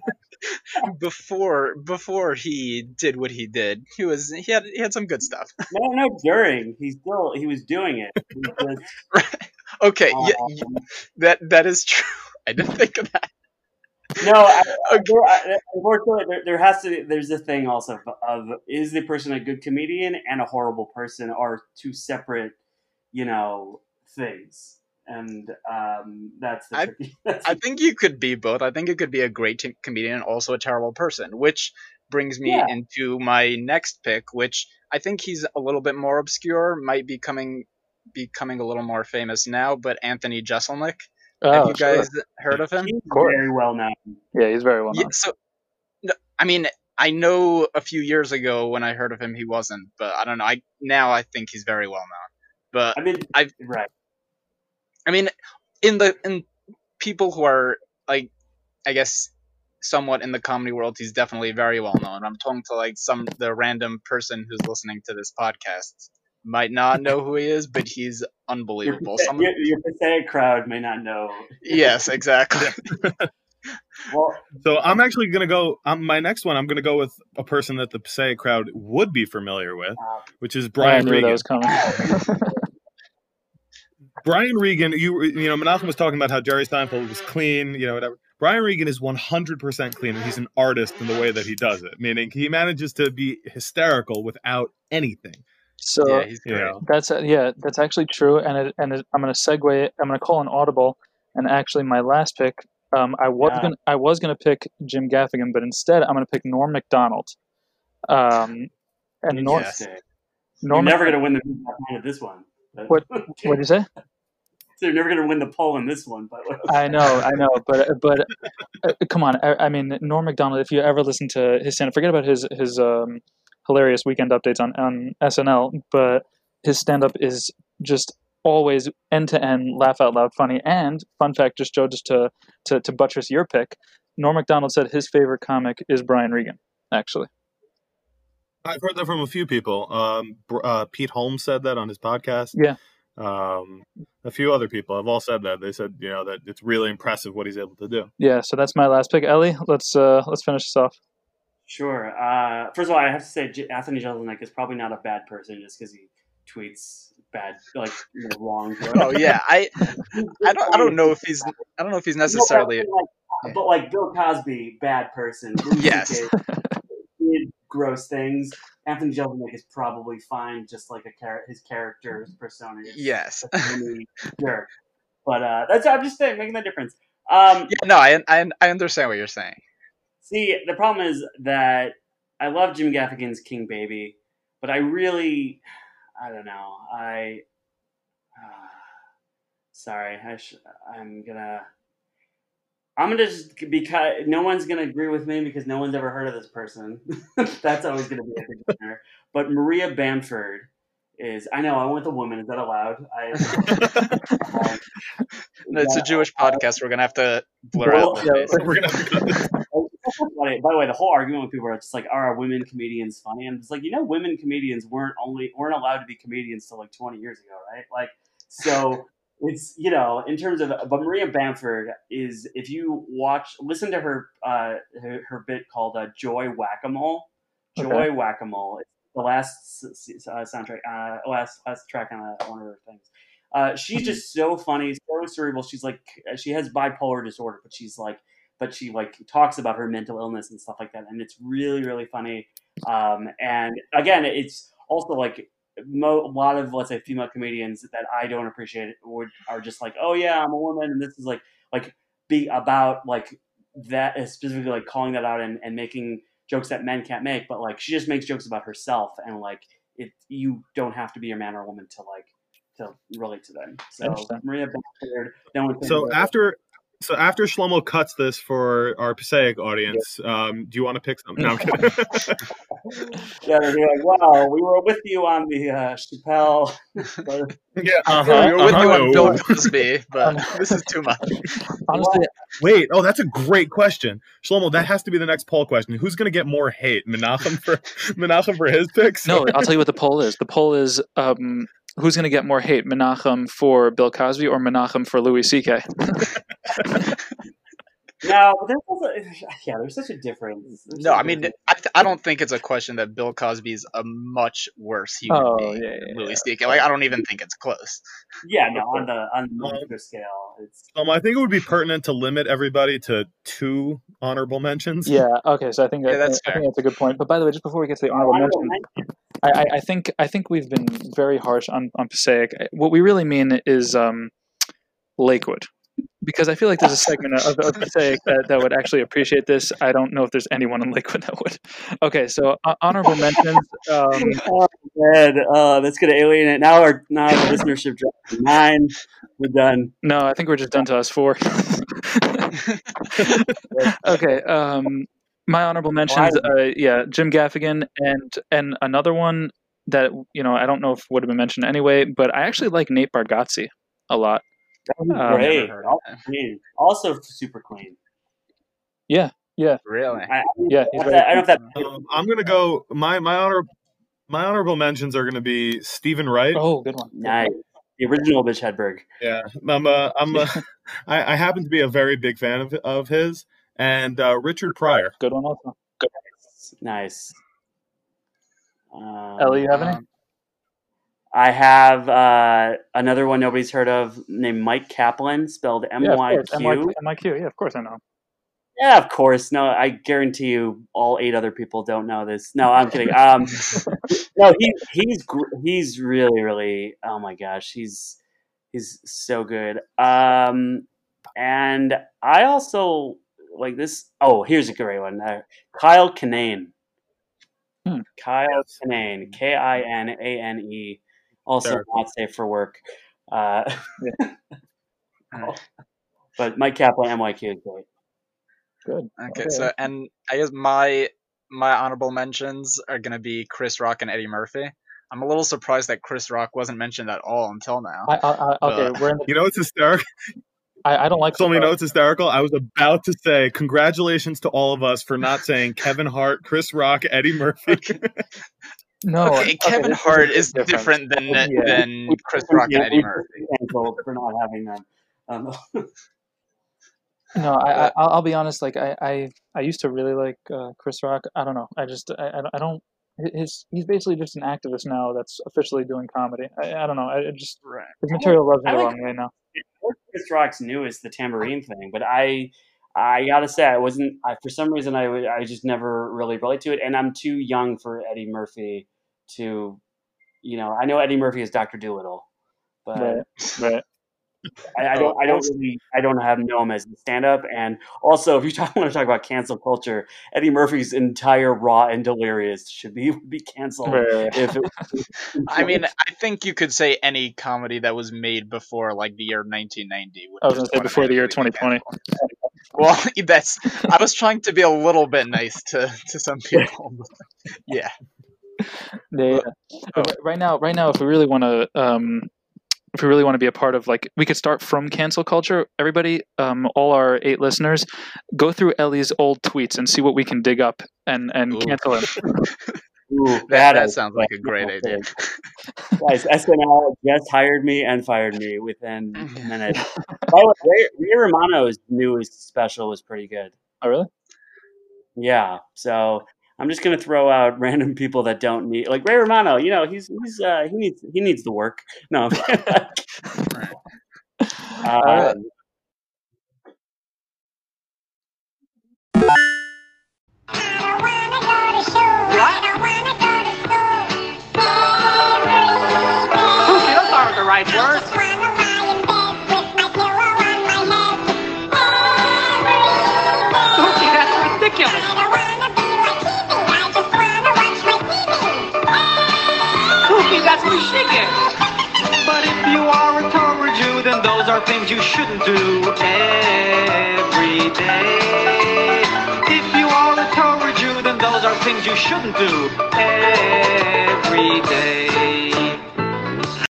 before before he did what he did, he was he had he had some good stuff. No, no, during. He still, he was doing it. He was just, Okay, um, yeah, y- that that is true. I didn't think of that. No, I, I, there, I, unfortunately, there, there has to be, there's a thing also of, of is the person a good comedian and a horrible person are two separate, you know, things. And um, that's the I- tricky. That's I the, think you could be both. I think you could be a great t- comedian and also a terrible person, which brings me Yeah. into my next pick, which I think he's a little bit more obscure, might be coming becoming a little more famous now, but Anthony Jeselnik. Oh, Have you sure. guys heard of him? he's course. very well known. Yeah, he's very well Yeah, known. so no, I mean, I know a few years ago when I heard of him, he wasn't, but I don't know. I now I think he's very well known. But I mean, I've- right. I mean, in the in people who are like, I guess, somewhat in the comedy world, he's definitely very well known. I'm talking to like some the random person who's listening to this podcast might not know who he is, but he's Your, unbelievable. Passa- Some, your, your Passaic crowd may not know. yes, exactly. Well, So I'm actually going to go. Um, my next one, I'm going to go with a person that the Passaic crowd would be familiar with, uh, which is I Brian knew Regan. that was coming. Brian Regan, you you know, Menachem was talking about how Jerry Seinfeld was clean, you know, whatever. Brian Regan is one hundred percent clean, and he's an artist in the way that he does it, meaning he manages to be hysterical without anything. So Yeah, he's You great. know, that's uh, yeah, that's actually true. And it, and it, I'm going to segue. I'm going to call an audible. And actually, my last pick, um, I was Yeah. going I was going to pick Jim Gaffigan, but instead I'm going to pick Norm Macdonald. Um, and Norm, Yeah. interesting. You're Norm, never going to win the point of this one. But, What- what did you say? So you're never going to win the poll in this one. But I know, I know, but but uh, come on. I, I mean, Norm Macdonald. If you ever listen to his stand, forget about his his um, hilarious weekend updates on on S N L. But his stand up is just always end to end, laugh out loud, funny. And fun fact, just Joe, just to to to buttress your pick, Norm Macdonald said his favorite comic is Brian Regan. Actually, I've heard that from a few people. Um, Br- uh, Pete Holmes said that on his podcast. Yeah. Um, a few other people have all said that. They said, you know, that it's really impressive what he's able to do. yeah. So that's my last pick. Ellie, let's uh let's finish this off. Sure. Uh, first of all, I have to say J- Anthony Jeselnik is probably not a bad person just because he tweets bad, like you know, wrong. jokes. Oh yeah, I I don't I don't know if he's I don't know if he's necessarily. No, but, like, but like Bill Cosby, bad person. Louis Yes. C K did gross things. Anthony Jeselnik is probably fine, just like a char- his character's persona. Is Yes. a funny jerk. But uh, that's I'm just saying, making that difference. Um, Yeah, no, I, I I understand what you're saying. See, the problem is that I love Jim Gaffigan's King Baby, but I really, I don't know. I, uh, sorry, I sh- I'm gonna, I'm gonna just because no one's gonna agree with me because no one's ever heard of this person. That's always gonna be a big winner. But Maria Bamford is. I know I went with a woman. Is that allowed? I. um, No, it's a yeah, Jewish podcast. We're gonna have to blur Well, out the yeah, face. We're gonna have to cut this. It's so funny. By the way, the whole argument with people are just like, "Are women comedians funny?" And it's like, you know, women comedians weren't only weren't allowed to be comedians till like twenty years ago, right? Like, so it's you know, in terms of, but Maria Bamford is if you watch, listen to her uh, her, her bit called uh, Joy Whack-a-Mole. Joy Okay. Whack-a-Mole. It's the last s- s- uh, soundtrack, uh, last last track on uh, one of her things. Uh, she's just so funny, so cerebral. She's like, she has bipolar disorder, but she's like, but she like talks about her mental illness and stuff like that, and it's really, really funny. Um, and again, it's also like mo- a lot of let's say female comedians that I don't appreciate would are just like, oh yeah, I'm a woman, and this is like like be about like that specifically like calling that out and, and making jokes that men can't make, but like she just makes jokes about herself, and like it you don't have to be a man or a woman to like to relate to them. So Interesting. Maria Bamford, no one can So do it. after So after Shlomo cuts this for our Passaic audience, um, do you want to pick something? No, I'm kidding. Yeah, they're like, wow, we were with you on the uh, Chappelle. yeah, Uh-huh, we were with uh-huh. you on Bill No. Cosby, but this is too much. Honestly, Wait, oh, that's a great question, Shlomo. That has to be the next poll question. Who's going to get more hate, Menachem for Menachem for his picks? no, I'll tell you what the poll is. The poll is um, who's going to get more hate, Menachem for Bill Cosby or Menachem for Louis C K? No, there's also, yeah, there's such a difference. There's No, such a I mean, difference. I, th- I don't think it's a question that Bill Cosby is a much worse human Oh, being yeah, than yeah, Louis yeah. C K. Like, I don't even think it's close. Yeah, no, on the on the micro scale, it's Um, I think it would be pertinent to limit everybody to two honorable mentions. Yeah. Okay. So I think Yeah, that, that's I fair. think that's a good point. But by the way, just before we get to the honorable honorable mention, mention. I, I, I think I think we've been very harsh on on Passaic. What we really mean is um, Lakewood, because I feel like there's a segment of, of Passaic that, that would actually appreciate this. I don't know if there's anyone in Lakewood that would. Okay. So uh, honorable mentions. Um, Oh man, uh, that's gonna alienate. Now our now our listenership dropped to nine. We're done. no, I think we're just done to us four. Okay. Um, my honorable mentions. Uh, yeah, Jim Gaffigan and and another one that you know I don't know if would have been mentioned anyway, but I actually like Nate Bargatze a lot. That was Um, great. Never heard of Also clean. Also super clean. Yeah. Yeah. Really? I, I, Yeah, he's I, very I don't know if that. Um, I'm gonna go. My my honor my honorable mentions are gonna be Stephen Wright. Oh, good one. Nice. The original Bitch Hedberg. Yeah, I'm a, I'm a, I, I happen to be a very big fan of of his, and uh, Richard Pryor. Good one also. Nice. Um, Ellie, you have any? Um, I have uh, another one nobody's heard of named Mike Kaplan, spelled M Yeah, of Y course. M Y Q. M I Q. Yeah, of course I know. Yeah, of course. No, I guarantee you, all eight other people don't know this. No, I'm kidding. Um, no, he he's gr- he's really really. Oh my gosh, he's he's so good. Um, and I also like this. Oh, here's a great one. Uh, Kyle Kinane. Hmm. Kyle Kinane. K I N A N E. Also Sure. not safe for work. Uh, Alright. but Mike Kaplan, M Y Q is great. Good. Okay, so and I guess my my honorable mentions are gonna be Chris Rock and Eddie Murphy. I'm a little surprised that Chris Rock wasn't mentioned at all until now. I, I, I, okay, Uh, we're in the, You know what's hysterical? I, I don't like. So you know what's hysterical? I was about to say congratulations to all of us for not saying Kevin Hart, Chris Rock, Eddie Murphy. No. okay, Kevin this Hart is is different, than Yeah. than Chris Rock and Eddie Murphy. Canceled for not having them. Um, No, I, I I'll I'll be honest. Like I, I, I used to really like uh, Chris Rock. I don't know. I just I, I don't- I don't. His he's basically just an activist now that's officially doing comedy. I, I don't know. I, I just Right. his material rubs me I the like- wrong way now. Chris Rock's newest, the tambourine thing, but I, I gotta say, I wasn't. I for some reason, I would- I just never really relate to it, and I'm too young for Eddie Murphy to, you know, I know Eddie Murphy is Doctor Dolittle, but Right. Right. I, I don't, I don't really, I don't have know him as a stand-up. And also, if you talk, want to talk about cancel culture, Eddie Murphy's entire Raw and Delirious should be be canceled. Right, right. If it, I mean, I think you could say any comedy that was made before like the year nineteen ninety. Would I was gonna just say before the year automatically twenty be twenty. canceled. Well, that's. I was trying to be a little bit nice to, to some people. Yeah. Yeah. But right- Right now, right now, if we really want to, um, if we really want to be a part of, like, we could start from cancel culture. Everybody, um, all our eight listeners, go through Ellie's old tweets and see what we can dig up and and Ooh. cancel him. ooh, That, bad that idea. sounds like a great idea. Guys, S N L just hired me and fired me within minutes. By the way, Ray, Ray Romano's newest special was pretty good. Oh, really? Yeah, so I'm just gonna throw out random people that don't need, like Ray Romano. You know, he's he's uh, he needs he needs the work. No, Right. uh, right. Pookie, those aren't the right words. Pookie, that's ridiculous. Pookie, that's ridiculous. But if you are a Torah Jew, then those are things you shouldn't do. Hey. things you shouldn't do every day.